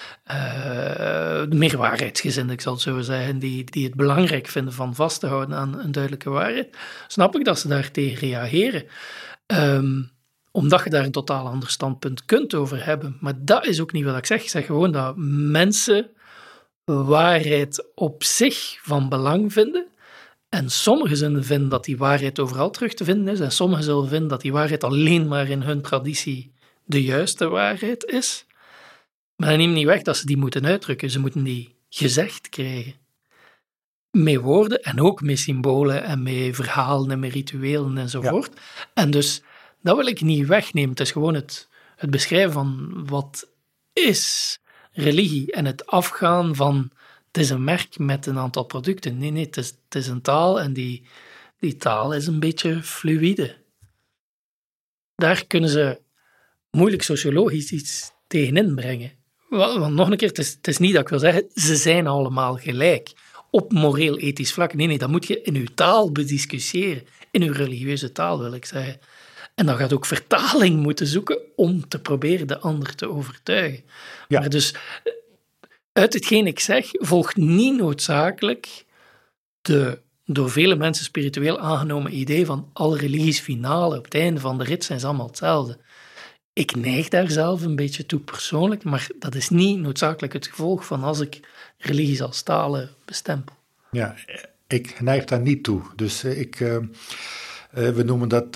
meer waarheidsgezinden, ik zal het zo zeggen, die het belangrijk vinden van vast te houden aan een duidelijke waarheid, snap ik dat ze daar tegen reageren. Omdat je daar een totaal ander standpunt kunt over hebben. Maar dat is ook niet wat ik zeg. Ik zeg gewoon dat mensen waarheid op zich van belang vinden. En sommigen zullen vinden dat die waarheid overal terug te vinden is. En sommigen zullen vinden dat die waarheid alleen maar in hun traditie de juiste waarheid is. Maar dat neemt niet weg dat ze die moeten uitdrukken. Ze moeten die gezegd krijgen. Met woorden en ook met symbolen en met verhalen en met rituelen enzovoort. Ja. En dus, dat wil ik niet wegnemen. Het is gewoon het beschrijven van wat is religie en het afgaan van het is een merk met een aantal producten. Nee, het is een taal en die taal is een beetje fluïde. Daar kunnen ze moeilijk sociologisch iets tegenin brengen. Want nog een keer, het is niet dat ik wil zeggen, ze zijn allemaal gelijk. Op moreel-ethisch vlak. Nee, dat moet je in uw taal bediscussiëren. In uw religieuze taal, wil ik zeggen. En dan gaat ook vertaling moeten zoeken om te proberen de ander te overtuigen. Ja. Maar dus, uit hetgeen ik zeg, volgt niet noodzakelijk de door vele mensen spiritueel aangenomen idee van alle religies finale. Op het einde van de rit zijn ze allemaal hetzelfde. Ik neig daar zelf een beetje toe persoonlijk, maar dat is niet noodzakelijk het gevolg van als ik religies als talen bestempel. Ja, ik neig daar niet toe. Dus we noemen dat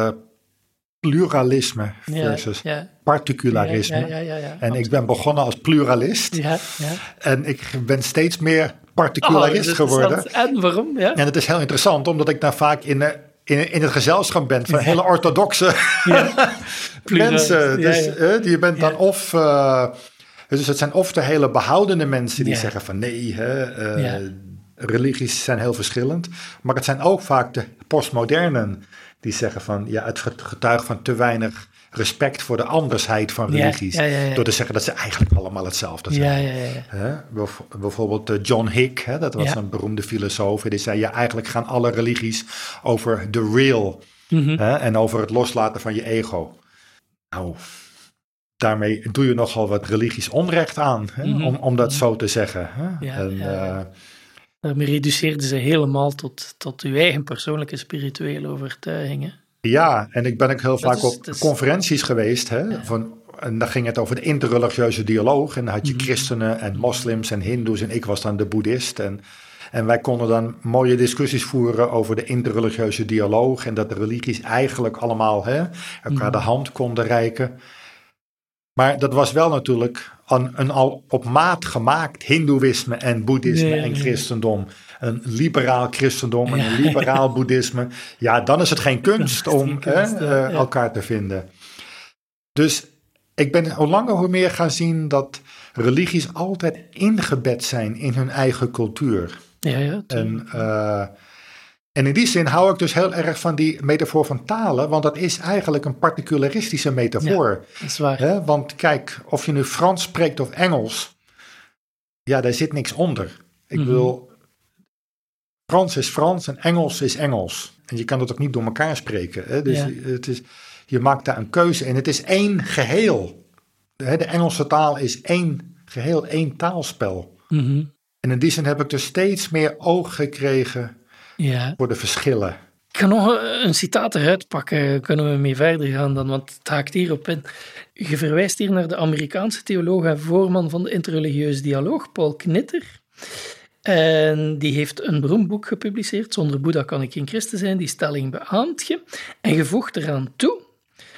pluralisme versus particularisme. Ja, en ik ben begonnen als pluralist. Ja. En ik ben steeds meer particularist geworden. En waarom? Ja. En het is heel interessant, omdat ik daar vaak in het gezelschap ben van hele orthodoxe mensen. Dus je bent dan of... dus het zijn of de hele behoudende mensen die zeggen van nee, religies zijn heel verschillend. Maar het zijn ook vaak de postmodernen die zeggen van ja, het getuigt van te weinig respect voor de andersheid van religies. Door te zeggen dat ze eigenlijk allemaal hetzelfde zijn. Bijvoorbeeld John Hick, dat was een beroemde filosoof. Die zei ja, eigenlijk gaan alle religies over the real. En over het loslaten van je ego. Nou, daarmee doe je nogal wat religies onrecht aan, om dat zo te zeggen. Daarmee reduceerden ze helemaal tot uw eigen persoonlijke spirituele overtuigingen. Ja, en ik ben ook heel vaak op conferenties geweest. En dan ging het over de interreligieuze dialoog. En dan had je christenen en moslims en hindoes en ik was dan de boeddhist. En wij konden dan mooie discussies voeren over de interreligieuze dialoog. En dat de religies eigenlijk allemaal elkaar de hand konden reiken. Maar dat was wel natuurlijk een al op maat gemaakt hindoeïsme en boeddhisme en christendom. Een liberaal christendom en een liberaal boeddhisme. Ja, dan is het geen kunst om elkaar te vinden. Dus ik ben hoe langer hoe meer gaan zien dat religies altijd ingebed zijn in hun eigen cultuur. En in die zin hou ik dus heel erg van die metafoor van talen, want dat is eigenlijk een particularistische metafoor. Ja, dat is waar. Want kijk, of je nu Frans spreekt of Engels, ja, daar zit niks onder. Ik bedoel, Frans is Frans en Engels is Engels. En je kan dat ook niet door elkaar spreken. Dus je maakt daar een keuze en het is één geheel. De Engelse taal is één geheel, één taalspel. En in die zin heb ik dus steeds meer oog gekregen voor de verschillen. Ik ga nog een citaat eruit pakken, kunnen we mee verder gaan dan, want het haakt hierop in. Je verwijst hier naar de Amerikaanse theoloog en voorman van de interreligieuze dialoog, Paul Knitter. En die heeft een beroemd boek gepubliceerd, Zonder Boeddha kan ik geen christen zijn, die stelling beaamt je. En je voegt eraan toe,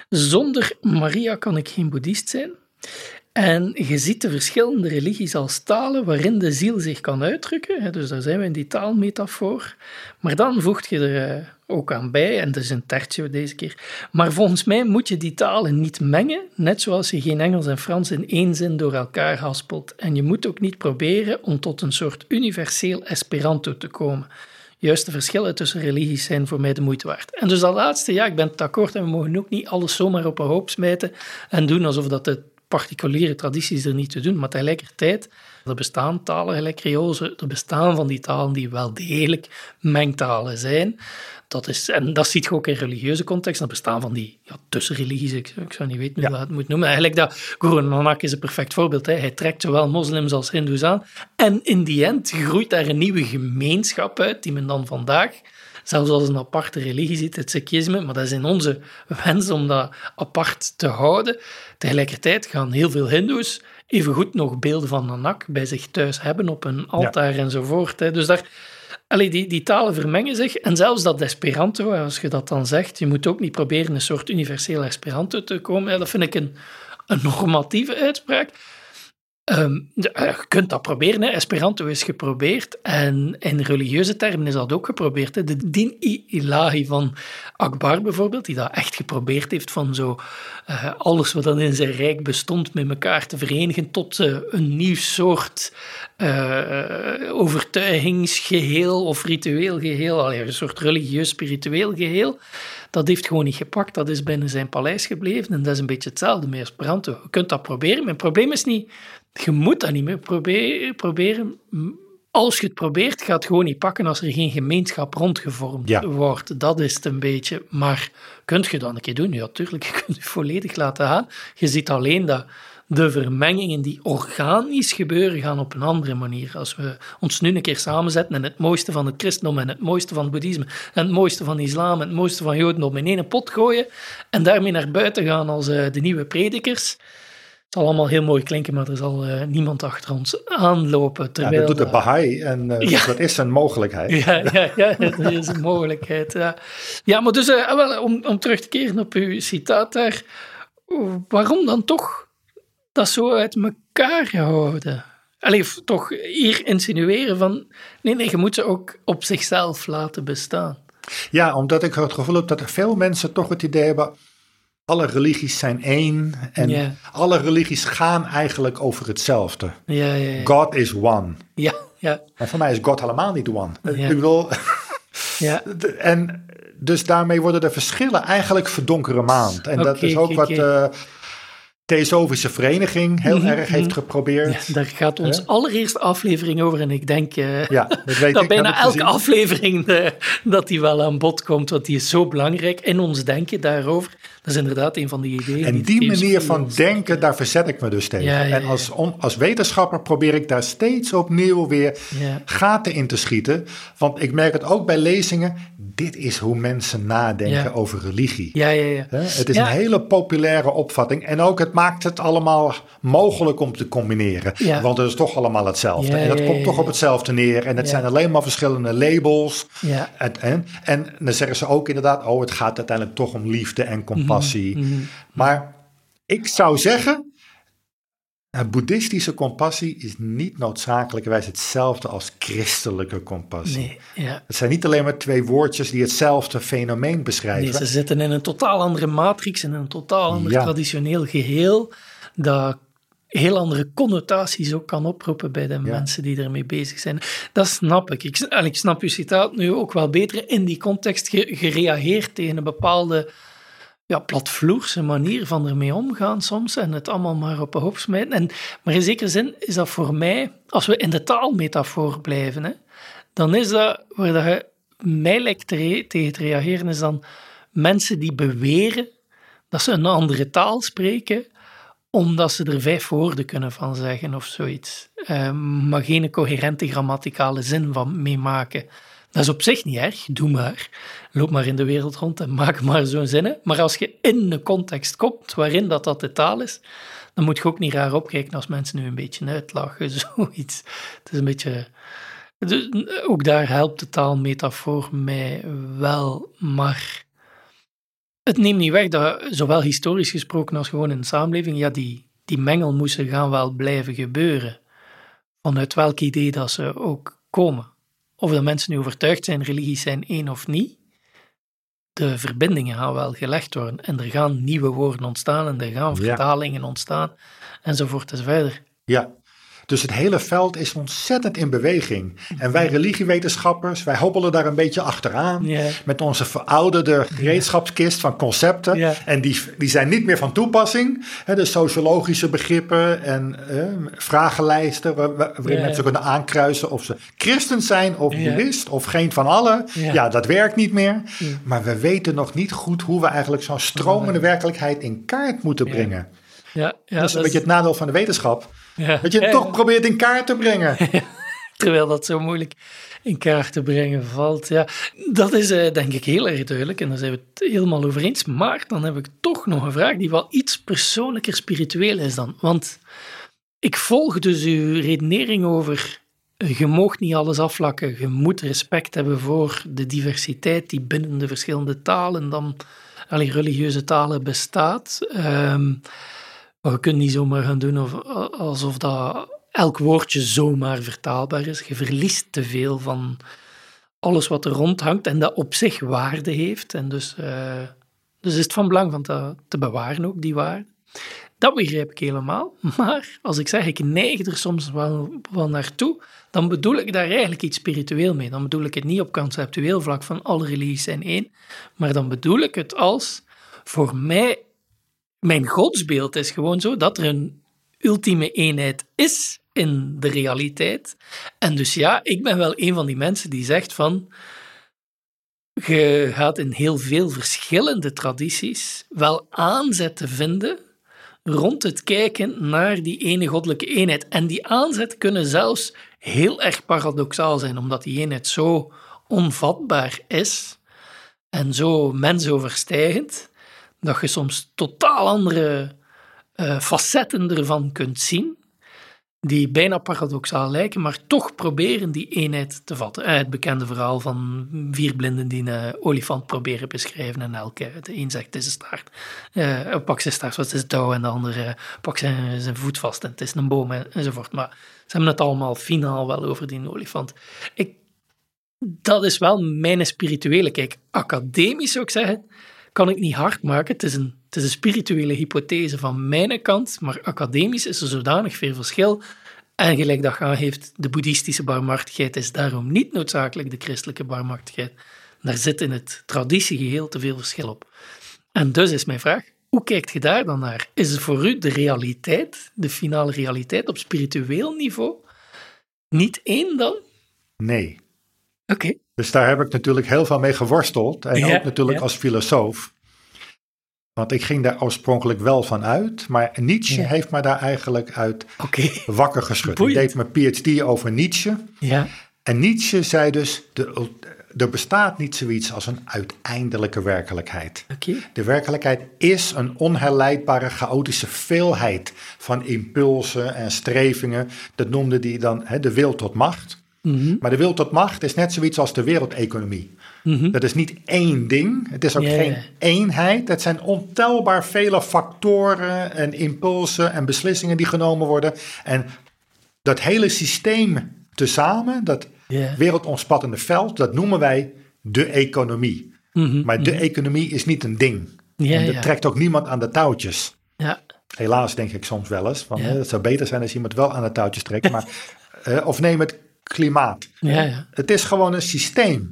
Zonder Maria kan ik geen boeddhist zijn. En je ziet de verschillende religies als talen waarin de ziel zich kan uitdrukken. Dus daar zijn we in die taalmetafoor. Maar dan voegt je er ook aan bij, en dat is een tertje deze keer. Maar volgens mij moet je die talen niet mengen, net zoals je geen Engels en Frans in één zin door elkaar haspelt. En je moet ook niet proberen om tot een soort universeel Esperanto te komen. Juist de verschillen tussen religies zijn voor mij de moeite waard. En dus dat laatste, ja, ik ben het akkoord en we mogen ook niet alles zomaar op een hoop smijten en doen alsof dat de particuliere tradities er niet te doen, maar tegelijkertijd, er bestaan talen gelijk Creoolse, er bestaan van die talen die wel degelijk mengtalen zijn. En dat ziet je ook in religieuze context. Er bestaan van die tussenreligies, ik zou niet weten hoe je het moet noemen. Eigenlijk dat Guru Nanak is een perfect voorbeeld. Hè. Hij trekt zowel moslims als hindoes aan. En in die end groeit daar een nieuwe gemeenschap uit, die men dan vandaag zelfs als een aparte religie ziet, het Sikhisme, maar dat is in onze wens om dat apart te houden. Tegelijkertijd gaan heel veel hindoes evengoed nog beelden van Nanak bij zich thuis hebben op een altaar enzovoort. Hè. Dus daar, die talen vermengen zich. En zelfs dat Esperanto, als je dat dan zegt, je moet ook niet proberen een soort universeel Esperanto te komen. Ja, dat vind ik een normatieve uitspraak. Je kunt dat proberen, hè. Esperanto is geprobeerd en in religieuze termen is dat ook geprobeerd. Hè. De Din-i-Ilahi van Akbar bijvoorbeeld, die dat echt geprobeerd heeft van zo alles wat dan in zijn rijk bestond met elkaar te verenigen tot een nieuw soort overtuigingsgeheel of ritueel geheel, een soort religieus-spiritueel geheel. Dat heeft gewoon niet gepakt, dat is binnen zijn paleis gebleven en dat is een beetje hetzelfde met Esperanto. Je kunt dat proberen, maar het probleem is niet, je moet dat niet meer proberen. Als je het probeert, gaat het gewoon niet pakken als er geen gemeenschap rondgevormd wordt. Dat is het een beetje. Maar kunt je dat een keer doen? Ja, tuurlijk, je kunt je volledig laten gaan. Je ziet alleen dat de vermengingen die organisch gebeuren, gaan op een andere manier. Als we ons nu een keer samenzetten en het mooiste van het christendom en het mooiste van het boeddhisme en het mooiste van de islam en het mooiste van jodendom in één pot gooien en daarmee naar buiten gaan als de nieuwe predikers. Het zal allemaal heel mooi klinken, maar er zal niemand achter ons aanlopen. Terwijl, dat doet de Bahá'í en dat is een mogelijkheid. Ja, dat is een mogelijkheid. Ja, maar dus om terug te keren op uw citaat daar, waarom dan toch dat zo uit elkaar gehouden? Toch hier insinueren van, nee, je moet ze ook op zichzelf laten bestaan. Ja, omdat ik het gevoel heb dat er veel mensen toch het idee hebben, alle religies zijn één en alle religies gaan eigenlijk over hetzelfde. Ja. God is one. Ja. En voor mij is God helemaal niet one. Ik bedoel, en dus daarmee worden de verschillen eigenlijk verdonkere maand. En dat is ook wat Theosofische Vereniging heel erg heeft geprobeerd. Ja, daar gaat ons allereerste aflevering over. En ik denk dat bijna elke aflevering dat die wel aan bod komt. Want die is zo belangrijk in ons denken daarover. Dat is inderdaad een van die ideeën. En die manier van denken, daar verzet ik me dus tegen. Ja. En als wetenschapper probeer ik daar steeds opnieuw weer gaten in te schieten. Want ik merk het ook bij lezingen. Dit is hoe mensen nadenken over religie. Ja. Het is een hele populaire opvatting. En ook het maakt het allemaal mogelijk om te combineren. Ja. Want het is toch allemaal hetzelfde. En dat komt toch op hetzelfde neer. En het zijn alleen maar verschillende labels. Ja. En dan zeggen ze ook inderdaad, het gaat uiteindelijk toch om liefde en compassie. Maar ik zou zeggen, boeddhistische compassie is niet noodzakelijkerwijs hetzelfde als christelijke compassie. Nee, het zijn niet alleen maar twee woordjes die hetzelfde fenomeen beschrijven. Nee, ze zitten in een totaal andere matrix, in een totaal ander traditioneel geheel, dat heel andere connotaties ook kan oproepen bij de mensen die ermee bezig zijn. Dat snap ik. Ik snap uw citaat nu ook wel beter in die context gereageerd tegen een bepaalde platvloerse manier van ermee omgaan soms en het allemaal maar op een hoop smijten. Maar in zekere zin is dat voor mij, als we in de taalmetafoor blijven, dan is dat, waar dat mij lijkt tegen te reageren, is dan mensen die beweren dat ze een andere taal spreken, omdat ze er 5 woorden kunnen van zeggen of zoiets. Maar geen coherente grammaticale zin van meemaken. Dat is op zich niet erg, doe maar. Loop maar in de wereld rond en maak maar zo'n zinnen. Maar als je in een context komt waarin dat de taal is, dan moet je ook niet raar opkijken als mensen nu een beetje uitlachen, zoiets. Het is een beetje... Dus ook daar helpt de taalmetafoor mij wel, maar het neemt niet weg dat, zowel historisch gesproken als gewoon in de samenleving, ja, die mengelmoesten gaan wel blijven gebeuren. Vanuit welk idee dat ze ook komen. Of dat mensen nu overtuigd zijn, religies zijn één of niet. De verbindingen gaan wel gelegd worden. En er gaan nieuwe woorden ontstaan en er gaan vertalingen ontstaan. Enzovoort enzoverder. Ja, dus het hele veld is ontzettend in beweging. En wij religiewetenschappers, wij hobbelen daar een beetje achteraan. Ja. Met onze verouderde gereedschapskist van concepten. Ja. En die zijn niet meer van toepassing. De sociologische begrippen en vragenlijsten waarin mensen kunnen aankruisen of ze christen zijn of boeddhist of geen van allen. Ja, dat werkt niet meer. Ja. Maar we weten nog niet goed hoe we eigenlijk zo'n stromende werkelijkheid in kaart moeten brengen. Ja, dat is een beetje het nadeel van de wetenschap. Ja. Dat je het toch probeert in kaart te brengen. Terwijl dat zo moeilijk in kaart te brengen valt. Ja, dat is denk ik heel erg duidelijk en daar zijn we het helemaal over eens. Maar dan heb ik toch nog een vraag die wel iets persoonlijker spiritueel is dan. Want ik volg dus uw redenering over je mag niet alles afvlakken. Je moet respect hebben voor de diversiteit die binnen de verschillende talen dan religieuze talen bestaat. Maar je kunt niet zomaar gaan doen alsof dat elk woordje zomaar vertaalbaar is. Je verliest te veel van alles wat er rondhangt en dat op zich waarde heeft. En dus is het van belang van te bewaren ook, die waarde. Dat begrijp ik helemaal. Maar als ik zeg, ik neig er soms wel naartoe, dan bedoel ik daar eigenlijk iets spiritueel mee. Dan bedoel ik het niet op conceptueel vlak van alle religies zijn één, maar dan bedoel ik het als, voor mij, mijn godsbeeld is gewoon zo dat er een ultieme eenheid is in de realiteit. En dus ja, ik ben wel een van die mensen die zegt van, je gaat in heel veel verschillende tradities wel aanzetten vinden rond het kijken naar die ene goddelijke eenheid. En die aanzet kunnen zelfs heel erg paradoxaal zijn, omdat die eenheid zo onvatbaar is en zo mensoverstijgend, dat je soms totaal andere facetten ervan kunt zien, die bijna paradoxaal lijken, maar toch proberen die eenheid te vatten. Het bekende verhaal van 4 blinden die een olifant proberen beschrijven en de een zegt het is een staart, pak zijn staart, wat is het touw, en de andere pakt zijn voet vast en het is een boom enzovoort. Maar ze hebben het allemaal finaal wel over die olifant. Dat is wel mijn spirituele kijk. Academisch zou ik zeggen, kan ik niet hard maken. Het is een spirituele hypothese van mijn kant, maar academisch is er zodanig veel verschil. En gelijk dat heeft, de boeddhistische barmhartigheid is daarom niet noodzakelijk de christelijke barmhartigheid. Daar zit in het traditiegeheel te veel verschil op. En dus is mijn vraag, hoe kijkt je daar dan naar? Is het voor u de realiteit, de finale realiteit op spiritueel niveau, niet één dan? Nee. Oké. Dus daar heb ik natuurlijk heel veel mee geworsteld. En ook natuurlijk als filosoof. Want ik ging daar oorspronkelijk wel van uit. Maar Nietzsche heeft me daar eigenlijk uit wakker geschud. Boeiend. Ik deed mijn PhD over Nietzsche. Ja. En Nietzsche zei dus, er bestaat niet zoiets als een uiteindelijke werkelijkheid. De werkelijkheid is een onherleidbare, chaotische veelheid van impulsen en strevingen. Dat noemde hij dan de wil tot macht. Mm-hmm. Maar de wil tot macht is net zoiets als de wereldeconomie. Mm-hmm. Dat is niet één ding. Het is ook geen eenheid. Het zijn ontelbaar vele factoren en impulsen en beslissingen die genomen worden. En dat hele systeem tezamen, dat wereldomspattende veld, dat noemen wij de economie. Mm-hmm. Maar de economie is niet een ding. En er trekt ook niemand aan de touwtjes. Ja. Helaas denk ik soms wel eens. Want het zou beter zijn als iemand wel aan de touwtjes trekt. Maar, of neem het klimaat. Het is gewoon een systeem.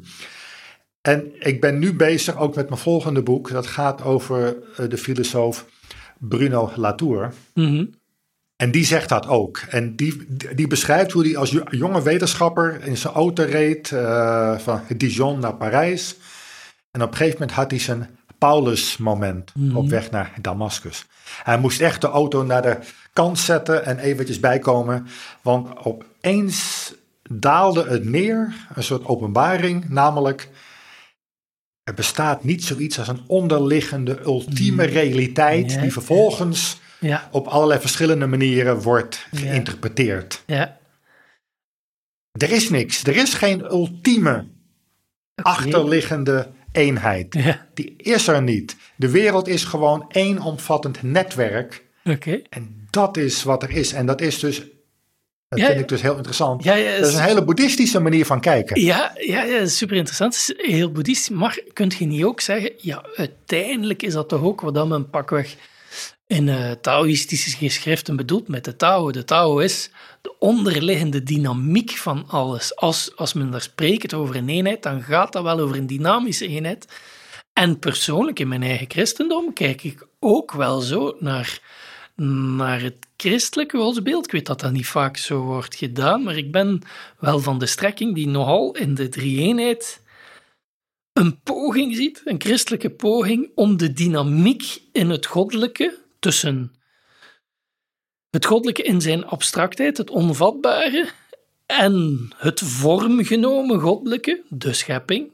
En ik ben nu bezig ook met mijn volgende boek. Dat gaat over de filosoof Bruno Latour. Mm-hmm. En die zegt dat ook. En die beschrijft hoe hij als jonge wetenschapper in zijn auto reed van Dijon naar Parijs. En op een gegeven moment had hij zijn Paulus-moment op weg naar Damascus. Hij moest echt de auto naar de kant zetten en eventjes bijkomen. Want opeens daalde het neer, een soort openbaring, namelijk er bestaat niet zoiets als een onderliggende ultieme realiteit die vervolgens op allerlei verschillende manieren wordt geïnterpreteerd. Ja. Er is niks, er is geen ultieme achterliggende eenheid. Ja. Die is er niet. De wereld is gewoon één omvattend netwerk. Oké. En dat is wat er is. En dat is dus, dat vind ik dus heel interessant. Ja, Dat is een hele boeddhistische manier van kijken. Ja, super interessant. Het is heel boeddhistisch. Maar kun je niet ook zeggen, ja, uiteindelijk is dat toch ook wat men pakweg in Taoïstische geschriften bedoelt met de Tao. De Tao is de onderliggende dynamiek van alles. Als men daar spreekt over een eenheid, dan gaat dat wel over een dynamische eenheid. En persoonlijk in mijn eigen christendom kijk ik ook wel zo naar het christelijke godsbeeld. Ik weet dat dat niet vaak zo wordt gedaan, maar ik ben wel van de strekking die nogal in de drie-eenheid een poging ziet, een christelijke poging om de dynamiek in het goddelijke, tussen het goddelijke in zijn abstractheid, het onvatbare, en het vormgenomen goddelijke, de schepping,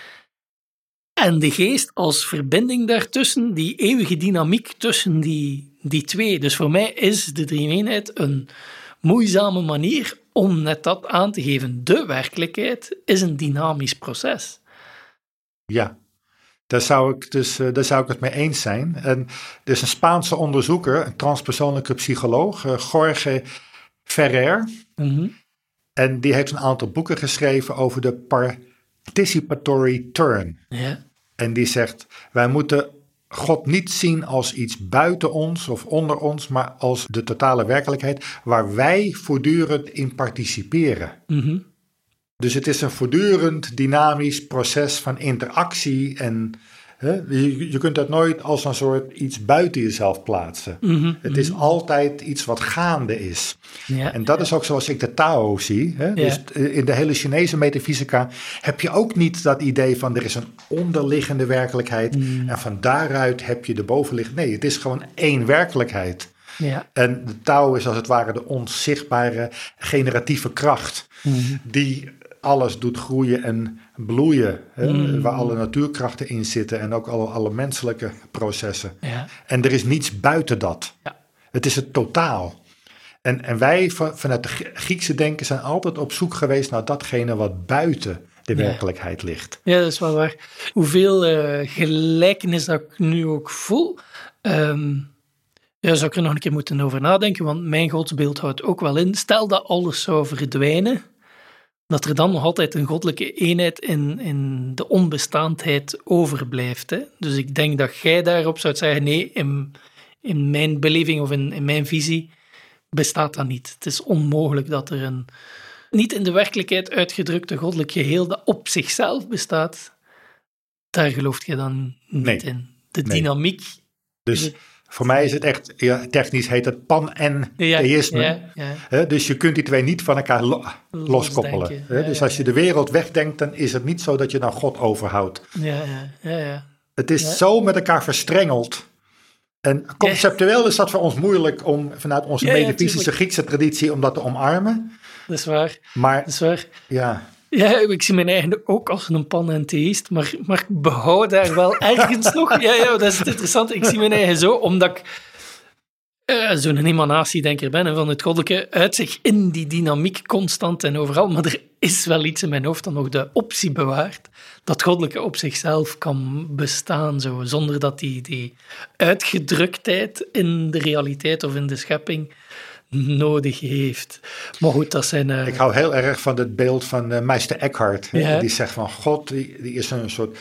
en de geest als verbinding daartussen, die eeuwige dynamiek tussen die twee. Dus voor mij is de drie-eenheid een moeizame manier om net dat aan te geven. De werkelijkheid is een dynamisch proces. Ja, daar zou ik het mee eens zijn. En er is een Spaanse onderzoeker, een transpersoonlijke psycholoog, Jorge Ferrer. Mm-hmm. En die heeft een aantal boeken geschreven over de participatory turn. Ja. En die zegt, wij moeten God niet zien als iets buiten ons of onder ons, maar als de totale werkelijkheid waar wij voortdurend in participeren. Mm-hmm. Dus het is een voortdurend dynamisch proces van interactie en je kunt dat nooit als een soort iets buiten jezelf plaatsen. Mm-hmm. Het is altijd iets wat gaande is. Ja, en dat is ook zoals ik de Tao zie. Hè? Ja. Dus in de hele Chinese metafysica heb je ook niet dat idee van er is een onderliggende werkelijkheid en van daaruit heb je de bovenliggende. Nee, het is gewoon één werkelijkheid. Ja. En de Tao is als het ware de onzichtbare generatieve kracht die alles doet groeien en bloeien. Waar alle natuurkrachten in zitten en ook alle menselijke processen. Ja. En er is niets buiten dat. Ja. Het is het totaal. En wij vanuit de Griekse denken zijn altijd op zoek geweest naar datgene wat buiten de werkelijkheid ligt. Ja, dat is wel waar. Hoeveel gelijkenis dat ik nu ook voel, zou ik er nog een keer moeten over nadenken, want mijn godsbeeld houdt ook wel in. Stel dat alles zou verdwijnen, dat er dan nog altijd een goddelijke eenheid in de onbestaandheid overblijft. Hè? Dus ik denk dat jij daarop zou zeggen, nee, in mijn beleving of in mijn visie bestaat dat niet. Het is onmogelijk dat er een niet in de werkelijkheid uitgedrukte goddelijk geheel dat op zichzelf bestaat. Daar gelooft je dan niet in. De dynamiek. Dus voor mij is het echt, technisch heet het pan-en-theïsme. Ja. Dus je kunt die twee niet van elkaar loskoppelen. Dus als je de wereld wegdenkt, dan is het niet zo dat je dan God overhoudt. Ja. Het is zo met elkaar verstrengeld. En conceptueel is dat voor ons moeilijk om vanuit onze metafysische Griekse traditie om dat te omarmen. Dat is waar. Maar, dat is waar. Ja. Ja, ik zie mijn eigen ook als een pan-en-theïst, maar ik behoud daar wel ergens nog. Ja, dat is het interessante. Ik zie mijn eigen zo, omdat ik zo'n emanatiedenker ben en van het goddelijke uit zich in die dynamiek constant en overal. Maar er is wel iets in mijn hoofd dat nog de optie bewaart dat goddelijke op zichzelf kan bestaan, zo, zonder dat die uitgedruktheid in de realiteit of in de schepping nodig heeft. Maar goed, dat zijn... Ik hou heel erg van het beeld van Meister Eckhart. Die zegt van God, die is een soort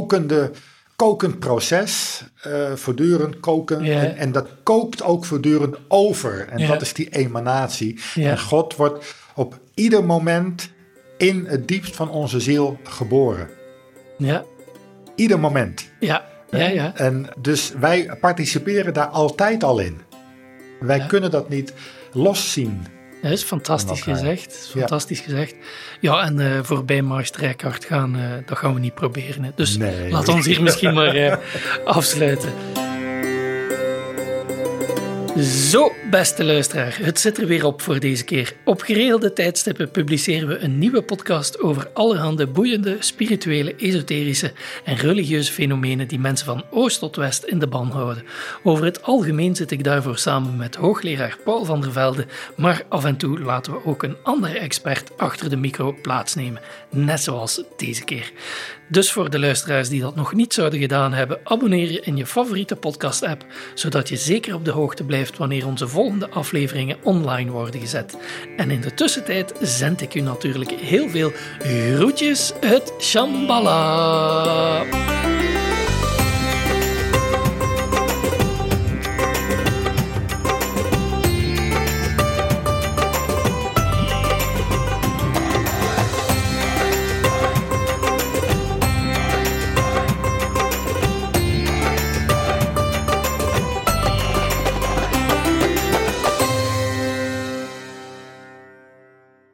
kokend proces, voortdurend koken. En dat kookt ook voortdurend over. En dat is die emanatie. Ja. En God wordt op ieder moment in het diepst van onze ziel geboren. Ja. Ieder moment. Ja. En dus wij participeren daar altijd al in. Wij kunnen dat niet loszien. Dat is fantastisch gezegd. Gezegd. Ja, en voorbij Meister Eckhart gaan, dat gaan we niet proberen. Hè. Dus laat ons hier misschien maar afsluiten. Zo, beste luisteraar, het zit er weer op voor deze keer. Op geregelde tijdstippen publiceren we een nieuwe podcast over allerhande boeiende, spirituele, esoterische en religieuze fenomenen die mensen van oost tot west in de ban houden. Over het algemeen zit ik daarvoor samen met hoogleraar Paul van der Velde, maar af en toe laten we ook een andere expert achter de micro plaatsnemen, net zoals deze keer. Dus voor de luisteraars die dat nog niet zouden gedaan hebben, abonneer je in je favoriete podcast-app, zodat je zeker op de hoogte blijft wanneer onze volgende afleveringen online worden gezet. En in de tussentijd zend ik u natuurlijk heel veel groetjes uit Shambhala.